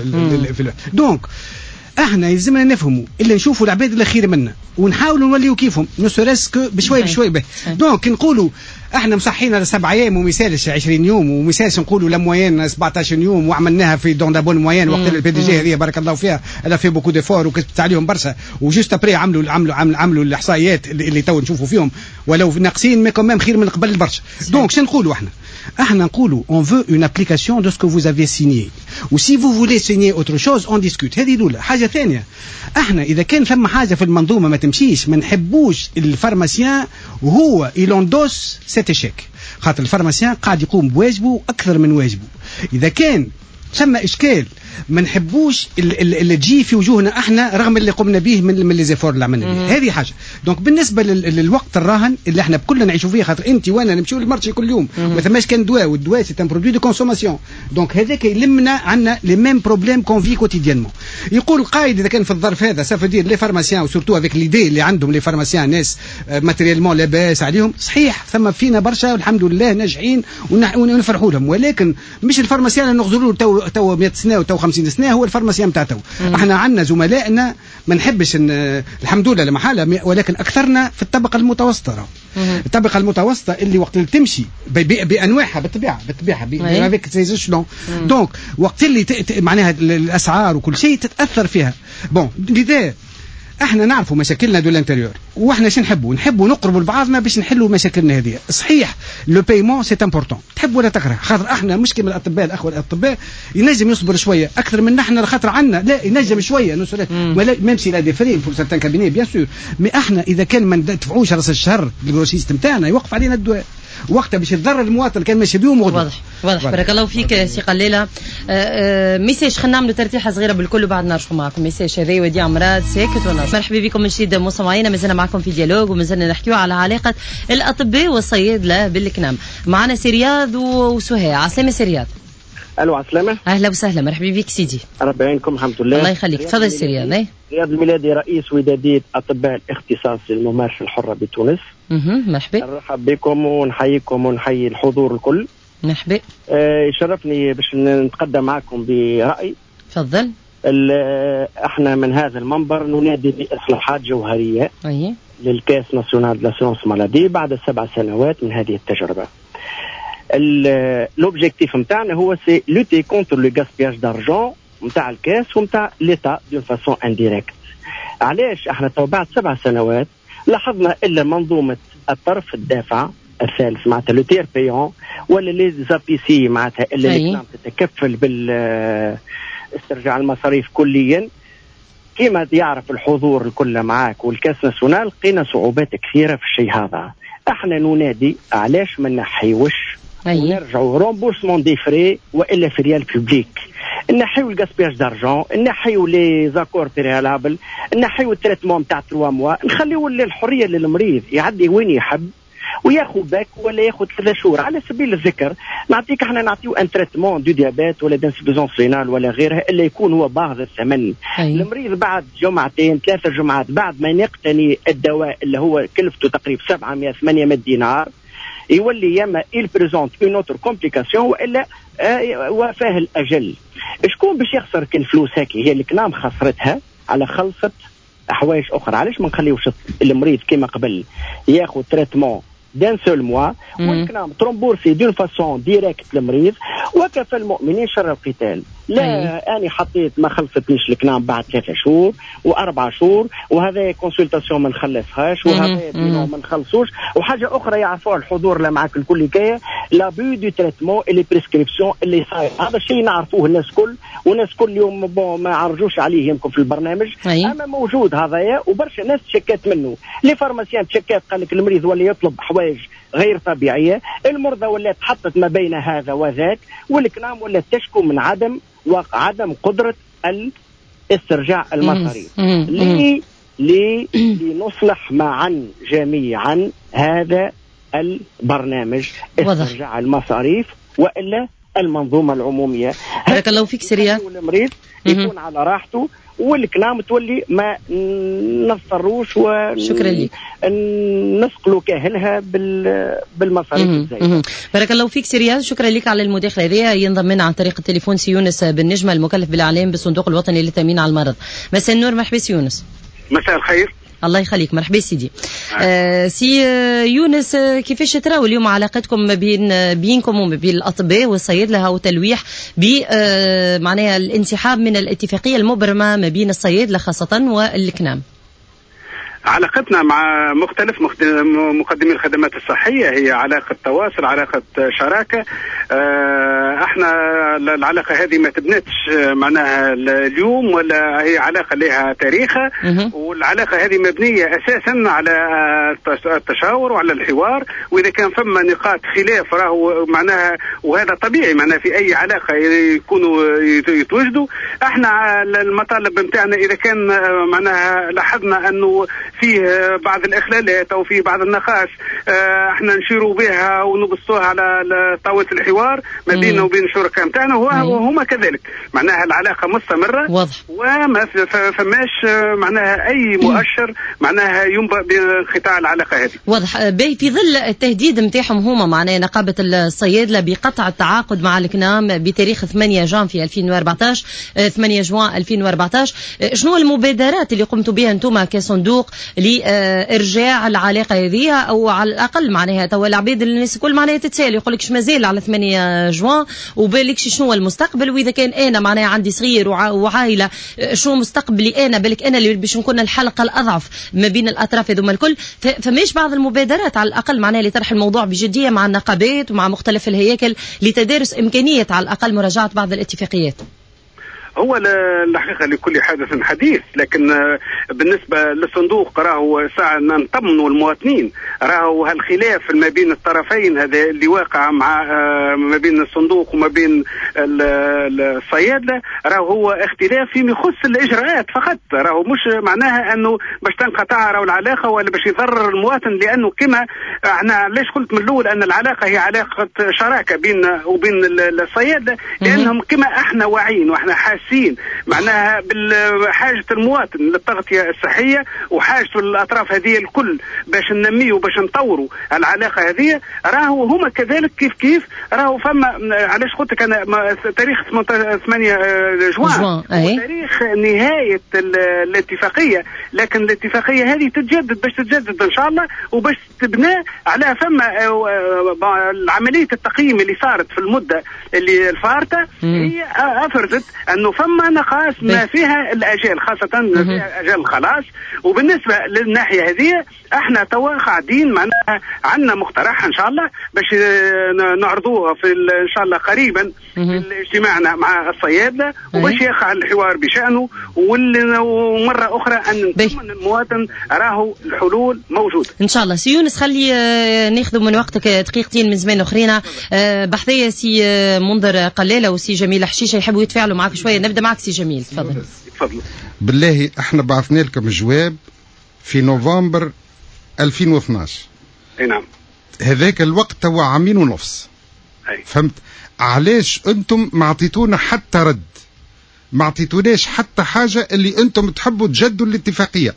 دونك احنا يلزمنا نفهموا الا نشوفوا العباد اللي خير منا ونحاولوا نوليوا كيفهم نسورسك بشوي بشوي به. دونك نقولوا احنا مصحين على سبع ايام وما يسالش عشرين يوم وما يسالش نقولوا لا موين سبعطاش يوم وعملناها في دون دابون موين وقت البي دي جي هذه بارك الله فيها الا في بوكو ديفور وكتبت عليهم برشا وجوست ابري عملوا عملوا عملوا الاحصائيات اللي, اللي تو نشوفوا فيهم ولو ناقصين مي كوميم خير من قبل برشا. دونك شنو نقولوا احنا؟ احنا نقولوا on veut une application de ce que vous avez signé ou si vous voulez signer autre chose on discute. هذه الاولى. حاجه ثانيه احنا اذا كان ثم حاجه في المنظومه ما تمشيش ما نحبوش الفارماسيان وهو يلوندوس سيت اشيك خاطر الفارماسيان قاعد يقوم بواجبه اكثر من واجبه. اذا كان ثم اشكال ما نحبوش اللي تجي في وجوهنا احنا رغم اللي قمنا به من من لي زيفور اللي عملنا به. هذه حاجه. دونك بالنسبه للوقت الراهن اللي احنا كلنا نعيشوا فيه خاطر انت وانا نمشيو للمارشي كل يوم ما ثماش كان دواء والدواء سي ان برودوي دو كونسوماسيون. دونك هذاك يلمنا عندنا لي ميم بروبليم كون في كوتيديانمون. يقول القائد اذا كان في الظرف هذا سافو دير لي فارماسيان وسورتو افيك ليدي اللي عندهم لي فارماسيان ناس ماتيريالمون لاباس عليهم صحيح ثم فينا برشا والحمد لله ناجحين ونفرحوا لهم ولكن مش الفارماسيان اللي نغزروا تو تو مئة سنه وتو خمسين سنه هو الفارماسيان تاع تو. احنا عندنا زملائنا ما نحبش ان الحمد لله لمحاله ولكن اكثرنا في الطبقه المتوسطه. الطبقه المتوسطه اللي وقت اللي تمشي بانواعها بالطبيعه بالطبيعه بافيك سيزيشلون. دونك وقت اللي معناها الاسعار وكل شيء تتاثر فيها. بون لذا احنا نعرفوا مشاكلنا دو الانتيريور واحنا شنو نحبوا نحبوا نقربوا لبعضنا باش نحلوا مشاكلنا هذه. صحيح لو بايمون سي امبورطون تحب ولا تكره خاطر احنا مش كيما الاطباء الاخوه الاطباء ينجم يصبر شويه اكثر من نحن خاطر عنا لا ينجم شويه ولا ميم سي لا ديفري فور سيرتان كابيني بيان سور مي احنا اذا كان ما ندفعوش راس الشهر الجروسيست نتاعنا يوقف علينا الدواء وقتها باش يتضرر المواطن كان ماشي بيهم غدوه. واضح واضح بارك الله فيك سي قليله. ميساج خلينا نعملوا ترتيحه صغيره بالكل وبعد نرجعوا معكم. ميساج هذا وديع عمراد ساكت ونرجع. مرحبا بكم من جديد مستمعينا مازلنا معكم في ديالوج ومازلنا نحكيو على علاقه الاطباء والصيادله بالكنام. معنا سي رياض وسهى. عسلامه سي رياض. الو عسلامه. اهلا وسهلا مرحبا بك سيدي. ربي يعينكم الحمد لله. الله يخليك تفضل سي رياض. رياض الميلادي رئيس وداديه اطباء الاختصاص للممارسه الحره بتونس. اها مرحبا. نرحب بكم ونحييكم ونحيي الحضور الكل. مرحبا. آه يشرفني باش نتقدم معكم برأي. تفضل. احنا من هذا المنبر ننادي باصلاحات جوهريه أيه. للكاس ناسيونال دلاسيونس مالادي بعد سبع سنوات من هذه التجربه. لوبجيكتيف نتاعنا هو سي لوتي كونتر لو غاسبياج دارجون نتاع الكاس ونتاع ليتا دون فاسون انديريكت. علاش احنا تو بعد سبع سنوات لاحظنا الا منظومه الطرف الدافع الثالث معناتها لو تير بيون ولا لي زابي سي معناتها الا اللي تتكفل بال استرجاع المصاريف كليا كما يعرف الحضور الكل معاك والكاس ناسيونال لقينا صعوبات كثيره في الشيء هذا. احنا ننادي علاش ما نحيوش ونرجعوا رومبورسمون دي فري والا في ريال بوبليك. نحيو الغاسبياج دارجون، نحيو لي زاكور بريالابل، نحيو التريتمون تاع ثلاثة موا، نخليو الحريه للمريض يعدي وين يحب وياخذ باك ولا ياخذ ثلاثة شهور. على سبيل الذكر نعطيك احنا نعطيو ان تريتمون دو ديابيت ولا دانسفيزونس رينال ولا غيرها الا يكون هو باهظ الثمن. المريض بعد جمعتين ثلاثه جمعات بعد ما يقتني الدواء اللي هو كلفته تقريبا سبعمائة ثمانمائة دينار يولي ياما il présente une autre complication والا آه وفاه الاجل. شكون باش يخسر كل فلوس هكي؟ هي الكنام خسرتها على خلصت حوايج اخرى. علاش ما نخليوش المريض كما قبل ياخذ تريتمون دان سول موا والكنام ترومبورسي دون فاسون ديريكت المريض وكفى المؤمنين شر القتال. لا أيه. أنا حطيت ما خلصتنيش الكنام بعد ثلاثة شهور وأربع شهور وهذا كونسلتاسيون ما نخلصهاش وهذا بينو ما نخلصوش. وحاجة أخرى يعرفوها الحضور لا معك الكل كاية لابو دو تريتمون اللي بريسكريبسيون اللي صاير. هذا الشيء نعرفوه الناس كل والناس كل يوم بون ما عرجوش عليه يمكن في البرنامج. أيه. أما موجود هذايا وبرشا ناس تشكات منه. لي فارماسيان تشكات قال لك المريض ولا يطلب حوايج غير طبيعية، المرضى ولا تحطت ما بين هذا وذاك والكنام ولا تشكو من عدم وعدم قدرة الاسترجاع المصاريف. لي لي لنصلح معا جميعا هذا البرنامج استرجاع المصاريف وإلا المنظومة العمومية. بارك الله فيك سريع. المريض يكون على راحته والكلام تولي ما نضطروش و شكرا لك نسقلوا كاهلها بال بالمصاريف الزايده. بارك الله فيك سي رياض، شكرا لك على المداخله هذه. ينضم لنا عن طريق التليفون سي يونس بالنجمه المكلف بالاعلام بالصندوق الوطني للتامين على المرض. مساء النور، مرحبا سي يونس. مساء الخير. الله يخليك، مرحبا سيدي. آه سي يونس، آه كيفاش تراو اليوم علاقتكم ما بين بينكم وما بين الاطباء والصيادله وتلويح ب آه معناها الانسحاب من الاتفاقيه المبرمه ما بين الصيادله خاصه والكنام؟ علاقتنا مع مختلف مقدمي الخدمات الصحية هي علاقة تواصل، علاقة شراكة. احنا العلاقة هذه ما تبنتش معناها اليوم ولا هي علاقة لها تاريخها، والعلاقة هذه مبنية اساسا على التشاور وعلى الحوار. واذا كان فما نقاط خلاف راهو معناها وهذا طبيعي معناها في اي علاقة يكونوا يتوجدوا. احنا المطالب نتاعنا اذا كان معناها لاحظنا انه فيه بعض الإخلالات أو فيه بعض النقاش احنا نشيروا بها ونبسطوها على طاولة الحوار ما بيننا وبين الشركاء نتاعنا وهما كذلك. معناها العلاقة مستمرة واضح وما فماش معناها أي مؤشر معناها ينبأ بانقطاع العلاقة هذه. واضح. باهي في ظل التهديد نتاعهم هما معناها نقابة الصيادلة بقطع التعاقد مع الكنام بتاريخ ثمانية جانفي ألفين وأربعطاش ثمانية جوان ألفين وأربعطاش، شنو المبادرات اللي قمتوا بها انتم كصندوق لإرجاع العلاقة هذه أو على الأقل معناها توا العباد الناس الكل معناها تتسائل يقول لك مازال على ثمانية جوان وبالكش شنو المستقبل، وإذا كان أنا معناها عندي صغير وعائلة شنو مستقبلي أنا، بالك أنا اللي باش نكون الحلقة الأضعف ما بين الأطراف هذوما الكل. فماش بعض المبادرات على الأقل معناها لطرح الموضوع بجدية مع النقابات ومع مختلف الهياكل لتدارس إمكانية على الأقل مراجعة بعض الاتفاقيات؟ هو الحقيقة لكل حادث حديث، لكن بالنسبة للصندوق راهو ساعة نطمنوا المواطنين. راهو هالخلاف ما بين الطرفين هذا اللي واقع مع ما بين الصندوق وما بين الصيادلة راهو هو اختلاف فيما يخص الإجراءات فقط. راهو مش معناها أنه باش تنقطع راهو العلاقة ولا باش يضرر المواطن، لأنه كما أنا ليش قلت من الأول أن العلاقة هي علاقة شراكة بين وبين الصيادلة، لأنهم كما احنا واعيين واحنا حاسين معناها بحاجة المواطن للتغطية الصحية وحاجته للأطراف هذه الكل باش ننميه وباش نطوروا العلاقة هذه. راهو هما كذلك كيف كيف راهو فما علاش قلت لك أنا تاريخ ثمانية جوان تاريخ نهاية الاتفاقية، لكن الاتفاقية هذه تتجدد باش تتجدد إن شاء الله وباش تبنى على فما عملية التقييم اللي صارت في المدة اللي الفارطة هي أفرزت أنه وثم نقاص ما فيها الاجال، خاصه فيها اجال خلاص. وبالنسبه للناحيه هذه احنا توا قاعدين معناها عندنا مقترح ان شاء الله باش نعرضوه في ان شاء الله قريبا في اجتماعنا مع الصيادله، وباش يقع الحوار بشانه، ومره اخرى ان نطمن المواطن راهو الحلول موجوده ان شاء الله. سي يونس خلي ناخذ من وقتك دقيقتين من زمان اخرين. بحثيه سي منذر قلاله وسي جميل حشيشه يحبوا يتفاعلوا معك شويه. نبدا معك سي جميل، تفضل. تفضل. بالله احنا بعثنا لكم جواب في نوفمبر ألفين واثناعش. اي نعم. هذاك الوقت هو عامين ونص. أي. فهمت؟ علاش انتم ما عطيتونا حتى رد؟ ما عطيتوناش حتى حاجه اللي انتم تحبوا تجدوا الاتفاقيه.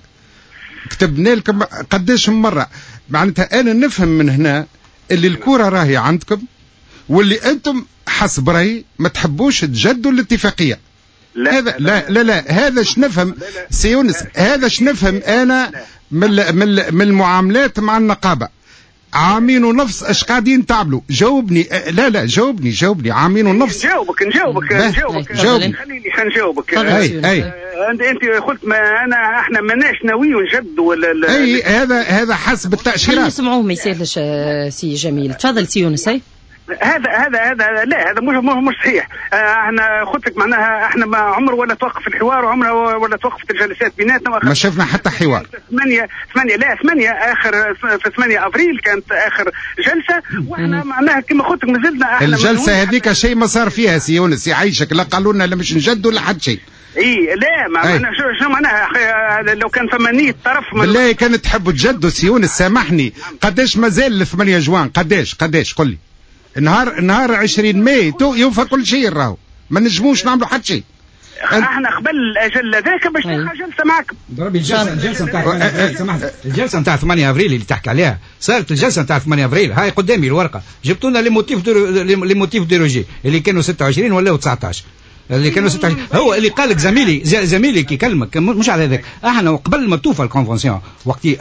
كتبنا لكم قداش مرة. معناتها أنا نفهم من هنا اللي الكرة راهي عندكم، واللي أنتم حسب رأيي ما تحبوش تجدوا الاتفاقية. لا هذا لا لا لا هذا شنفهم سي يونس، هذا شنفهم أنا من من من المعاملات مع النقابة. عامين ونص اش قاعدين تعملوا؟ جاوبني. لا لا جاوبني جاوبني. عامين ونص. نجاوبك نجاوبك نجاوبك جاوبني. خليني خنجاوبك. اي اي انت انت قلت ما انا احنا ماناش ناويين نجد ولا اي هذا هذا حسب التاشيرات. خلينا نسمعوه ما يسالش سي جميل. تفضل سي يونس. اي هذا هذا هذا لا هذا مش مش صحيح. احنا قلت لك معناها احنا ما عمر ولا توقف الحوار، وعمر ولا توقفت الجلسات بيناتنا. ما شفنا حتى حوار. ثمانية ثمانية لا ثمانية اخر في ثمانية ابريل كانت اخر جلسه، واحنا معناها كما قلت لك مازلنا احنا الجلسه هذيك شيء ما صار فيها سي يونس يعيشك. لا قالوا لنا لا مش نجدوا لا حد شيء. اي لا ما معناها شو شو معناها لو كان ثمانية طرف بالله كانت تحبوا تجدوا سي يونس سامحني. قداش مازال ل ثمانية جوان؟ قداش قداش قل لي. نهار نهار عشرين ماي تو يوفى كل شيء راهو ما نجموش نعملوا حتى شيء. احنا قبل الاجل ذاك باش نلقى جلسه معكم. ضربي الجلسه الجلسه نتاع سمحت الجلسه نتاع ثمانية ابريل اللي تحكي عليها صارت الجلسه نتاع ثمانية ابريل. هاي قدامي الورقه جبتوا لنا لي موتيف لي موتيف ديروجي اللي كانوا ستة وعشرين ولا تسعطاش اللي كانوا ستة وعشرين. هو اللي قال لك زميلي زميلي كي كلمك مش على هذاك. احنا قبل ما توفى الكونفنسيون وقتي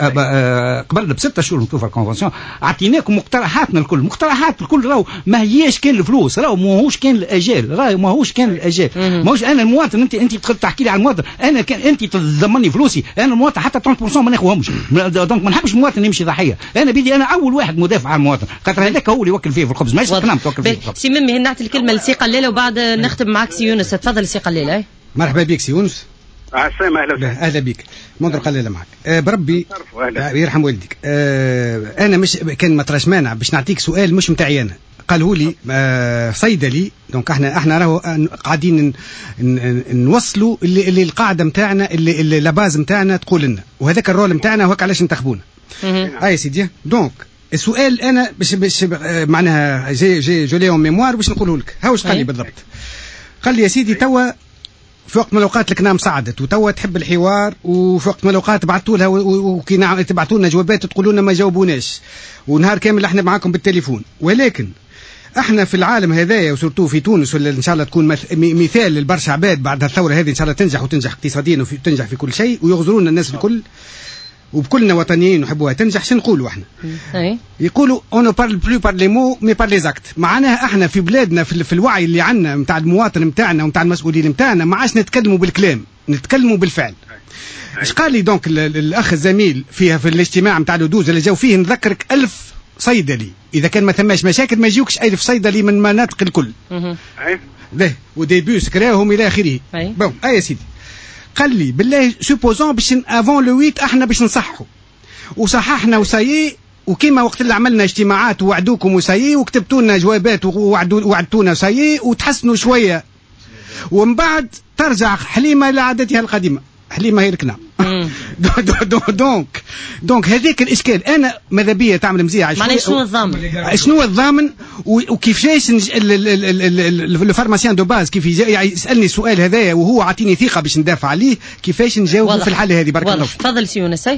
قبل بستة شهور توفى الكونفنسيون اعطيناكم مقترحاتنا الكل. مقترحات الكل راهو ما هياش كان الفلوس، راهو ماهوش كان الاجال، راهو ماهوش كان الاجال. ماهوش انا المواطن. انت انت تدخل تحكي لي على المواطن. انا كان انت تضمني فلوسي. انا المواطن حتى ثلاثين بالمئة ما ناخذهمش. دونك ما نحبش المواطن يمشي ضحيه. انا بدي انا اول واحد مدافع عن المواطن، خاطر هذاك هو اللي يوكل فيه في الخبز، ماشي القنام توكل فيه في الخبز. سي ميمي نعطي الكلمه لسي قلاله وبعد نختم معك سي يونس. تفضل سي قلاله. مرحبا بك سي يونس. السلام اهلا اهلا بك. منذر قلاله معك. أه بربي يرحم والديك. أه انا مش كان ما تراش مانع باش نعطيك سؤال مش نتاعي انا. قالوا لي أه صيدلي. دونك احنا احنا راهو قاعدين نوصلوا اللي, اللي القاعده نتاعنا اللي, اللي لاباز نتاعنا تقول لنا، وهذاك الرول نتاعنا وهك علاش انتخبونا. اي سيدي. دونك السؤال انا باش باش معناها جي جي جوليون ميموار باش نقوله لك. هاوش قال لي بالضبط. قال لي يا سيدي توا في وقت من الاوقات الكنام صعدت وتوا تحب الحوار، وفي وقت من الاوقات بعثوا لها وكي نعم تبعثوا لنا جوابات تقولوا لنا ما جاوبوناش، ونهار كامل احنا معاكم بالتليفون. ولكن احنا في العالم هذايا وسورتو في تونس ولا ان شاء الله تكون مثال للبرشا عباد بعد الثوره هذه ان شاء الله تنجح وتنجح اقتصاديا وتنجح في كل شيء ويغزرونا الناس الكل وبكلنا وطنيين نحبوها تنجح. شنو نقولوا احنا؟ يقولوا اون بارل بلو بار لي مو مي بار لي زاكت. معناها احنا في بلادنا في, في الوعي اللي عندنا نتاع المواطن نتاعنا ونتاع المسؤولين نتاعنا ما عادش نتكلموا بالكلام، نتكلموا بالفعل. ايش قال لي دونك الاخ الزميل فيها في الاجتماع نتاع الودوز اللي جاوا فيه؟ نذكرك ألف صيدلي، اذا كان ما ثماش مشاكل ما يجيوكش ألف صيدلي من مناطق الكل. ده وديبيوس كراهم الى اخره. بون اي يا سيدي. قال لي بالله سوبوزون باش افون لو ثمانية احنا باش نصحوا وصححنا وسايي، وكيما وقت اللي عملنا اجتماعات ووعدوكم وسايي وكتبتوا لنا جوابات ووعدتونا وسايي وتحسنوا شويه، ومن بعد ترجع حليمه لعادتها القديمه. حليمه هي الكلام. دونك دونك هذيك الاشكال انا ماذا بيا تعمل مزيع. معناها شنو الضامن؟ شنو الضامن وكيفاش الفارماسيان دو باز كيف يسالني السؤال هذايا وهو عطيني ثقه باش ندافع عليه، كيفاش نجاوب في الحاله هذه؟ بارك الله فيك. تفضل سي يونس.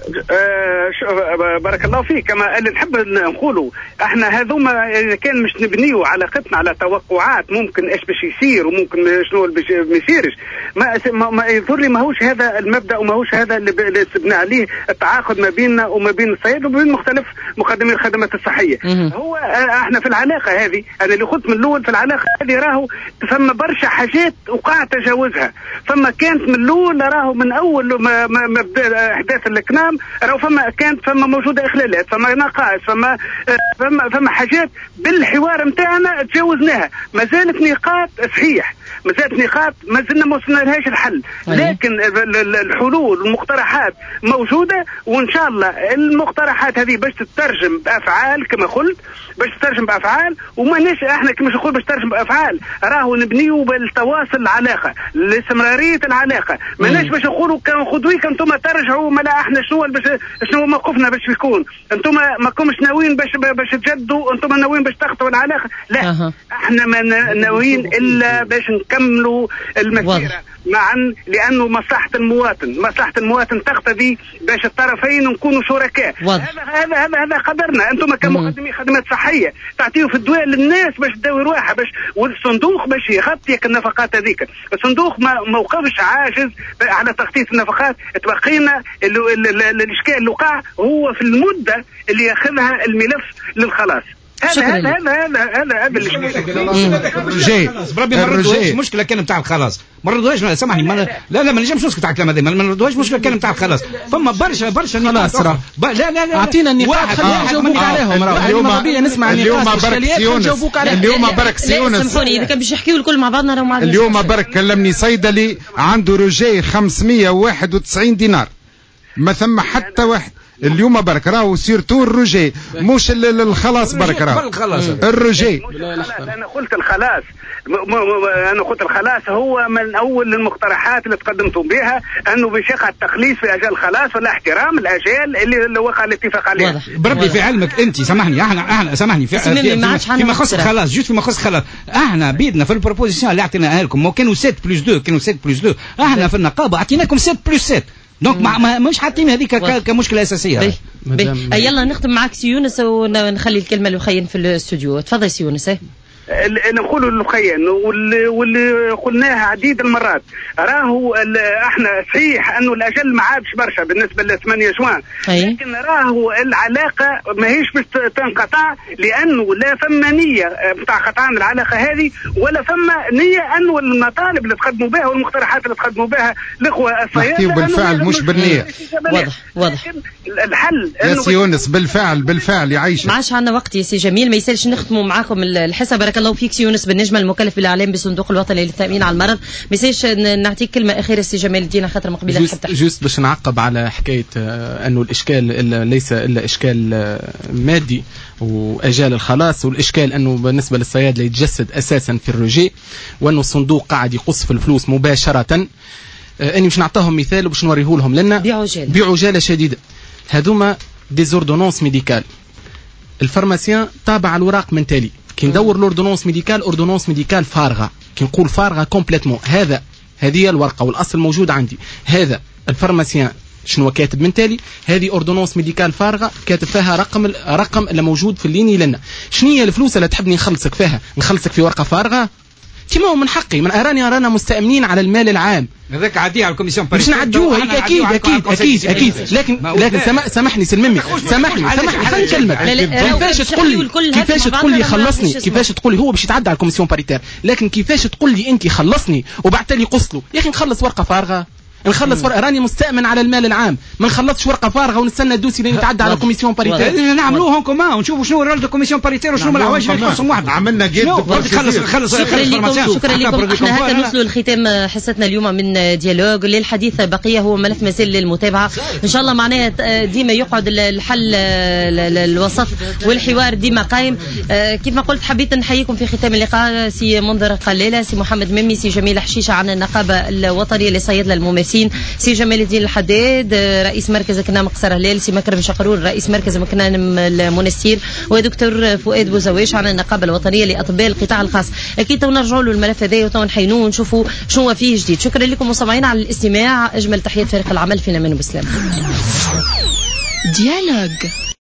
آه بارك الله فيك. كما اللي نحب نقولوا احنا هذوما اذا كان مش نبنيوا علاقتنا على توقعات ممكن ايش باش يصير وممكن شنو باش ما يصيرش، ما, ما يظهر لي ماهوش هذا المبدا وماهوش هذا اللي سبنا عليه التعاقد ما بيننا وما بين الصيادله وما بين مختلف مقدمي الخدمات الصحيه. هو احنا في العلاقه هذه، انا اللي قلت من الاول في العلاقه هذه راهو ثم برشا حاجات وقع تجاوزها، ثم كانت من الاول راهو من اول ما, ما, ما بدا احداث الكنام راهو فما كانت فما موجوده اخلالات، فما نقائص، فما فما فما حاجات بالحوار نتاعنا تجاوزناها، ما زالت نقاط صحيح، ما زالت نقاط ما زلنا ما وصلنا لهاش الحل، لكن الحلول والمقترحات موجوده، وان شاء الله المقترحات هذه باش تترجم بافعال كما قلت، باش تترجم بافعال، وماناش احنا كما نقول باش تترجم بافعال، راهو نبنيو بالتواصل العلاقه، لاستمراريه العلاقه، ماناش باش نقولوا كان خذويك انتم ترجعوا ما لا احنا شنو باش شنو موقفنا باش يكون، انتم ما كومش ناويين باش باش تجدوا، انتم ناويين باش تقطعوا العلاقه، لا أه. احنا ما ناويين الا باش نكملوا المسيره معا، لانه مصلحه المواطن، مصلحه المواطن تقتضي باش الطرفين نكونوا شركاء، هذا هذا هذا هذا قدرنا، انتم كمقدمي خدمات صحيه تعطيوا في الدواء للناس باش تداوي روحها، باش والصندوق باش يغطي النفقات هذيك، الصندوق ما موقفش عاجز على تغطيه النفقات، تبقينا الاشكال اللي وقع هو في المده اللي ياخذها الملف للخلاص. هذا هذا هذا هذا هذا الرجاء بربي ما نردوهاش المشكله كان نتاع الخلاص، ما نردوهاش سامحني ما لا لا ما نجمش نسكت على الكلام هذا، ما نردوهاش المشكله كان نتاع الخلاص، فما برشا برشا خلاص لا لا لا اعطينا النقاط خلينا نجاوبوك عليهم، اليوم نسمع النقاط نجاوبوك عليهم. اليوم برك سيونس سامحوني اذا كان باش يحكيوا الكل مع بعضنا راهو معنا. اليوم برك كلمني صيدلي عنده رجاء خمسمية وواحد وتسعين دينار، ما ثم حتى واحد اليوم برك راهو سيرتو الرجاء مش الخلاص برك راهو الرجاء. انا قلت الخلاص، انا قلت الخلاص هو من اول المقترحات اللي تقدمتم بها، انه باش يقع التخليص في اجال الخلاص ولا احترام الاجال اللي وقع الاتفاق عليها. بربي في علمك انت سامحني احنا احنا سامحني في فيما يخص الخلاص جوست فيما يخص الخلاص احنا بيدنا في البروبوزيسيون اللي اعطيناها لكم، ما كانوا سبعة بلس اثنين كانوا سبعة بلس اثنين، احنا في النقابه اعطيناكم سبعة بلس سبعة، دونك ما مش حاطين هذيك كمشكله اساسيه. بي. بي. يلا نختم معك سي يونس ونخلي الكلمه للخين في الاستوديو. تفضل سي يونس. نقولوا للخيان واللي قلناها عديد المرات، راهو احنا صحيح انه الاجل ما عادش برشا بالنسبه ل ثمانية جوان، لكن راهو العلاقه ماهيش باش تنقطع، لانه لا ثم نيه بتاع قطعان العلاقه هذه، ولا ثم نيه انه المطالب اللي تقدموا بها والمقترحات اللي تقدموا بها الاخوه الصيادله بالفعل مش بالنيه. واضح واضح الحل يا سي يونس بالفعل بالفعل يعيش. ما عادش عندنا وقت يا سي جميل، ما يسالش نختموا معاكم الحصه. بارك الله فيك سي يونس بالنجم المكلف بالاعلام بالصندوق الوطني للتامين على المرض، ما يسالش نعطيك كلمه اخيره سي جمال الدين خاطر مقبله نحب تحكي. جوست باش نعقب على حكايه انه الاشكال إلا ليس الا اشكال مادي واجال الخلاص، والاشكال انه بالنسبه للصيادله يتجسد اساسا في الرجاء، وانه الصندوق قاعد يقص في الفلوس مباشره. اني باش نعطيهم مثال وباش نوريه لهم لنا بعجاله بعجاله شديده. هذوما ديزوردونونس ميديكال، الفارماسيان تابع الوراق من تالي، كي ندور لوردونونس ميديكال اوردونونس ميديكال فارغه، كي نقول فارغه كومبليتمون، هذا هذه الورقه والاصل موجود عندي، هذا الفارماسيان شنو كاتب من تالي، هذه اوردونونس ميديكال فارغه كاتب فيها رقم رقم اللي موجود في الليني لنا. شنو هي الفلوس اللي تحبني نخلصك فيها؟ نخلصك في ورقه فارغه؟ تيما من حقي، من اراني رانا مستأمنين على المال العام، هذاك عادي على الكوميسيون باريس، مش نعدوه اكيد اكيد اكيد اكيد، لكن لكن سامحني سلمني سامحني سامحني خليني نكلمك. كيفاش تقول لي كيفاش تقول لي خلصني، كيفاش تقول لي هو باش يتعدى على الكوميسيون باريتير، لكن كيفاش تقول لي انت خلصني وبعت لي قسطله؟ يا اخي نخلص ورقه فارغه، نخلص ورقه راني مستأمن على المال العام، ما نخلصش ورقه فارغه ونستنى الدوسي لين يتعدى على الكوميسيون باريتير. نعملوهم كومان ونشوفوا شنو رول الكوميسيون باريتير وشنو الحوايج اللي يخصهم واحد. عملنا جد خلص خلص. شكرا لكم شكرا لكم. احنا هكا نوصلوا لختام حصتنا اليوم من ديالوج. للحديث بقيه هو ملف مازال للمتابعه ان شاء الله، معناها ديما يقعد الحل الوسط والحوار ديما قايم. كيف ما قلت حبيت نحييكم في ختام اللقاء سي منذر قليله، سي محمد ممي، سي جميل حشيشه عن النقابه الوطنيه للصيادله الممارسين، سي جمال الدين الحداد رئيس مركز كنام قصر هلال، سي مكرم شقرور رئيس مركز مكنان المنستير، ودكتور فؤاد بوزويش عن النقابه الوطنيه لاطباء القطاع الخاص. اكيد تو نرجعوا له الملف هذا وتو نحينوه ونشوفوا شنو فيه جديد. شكرا لكم مستمعينا على الاستماع، اجمل تحيات فريق العمل، فينا منه بسلام. ديالوج.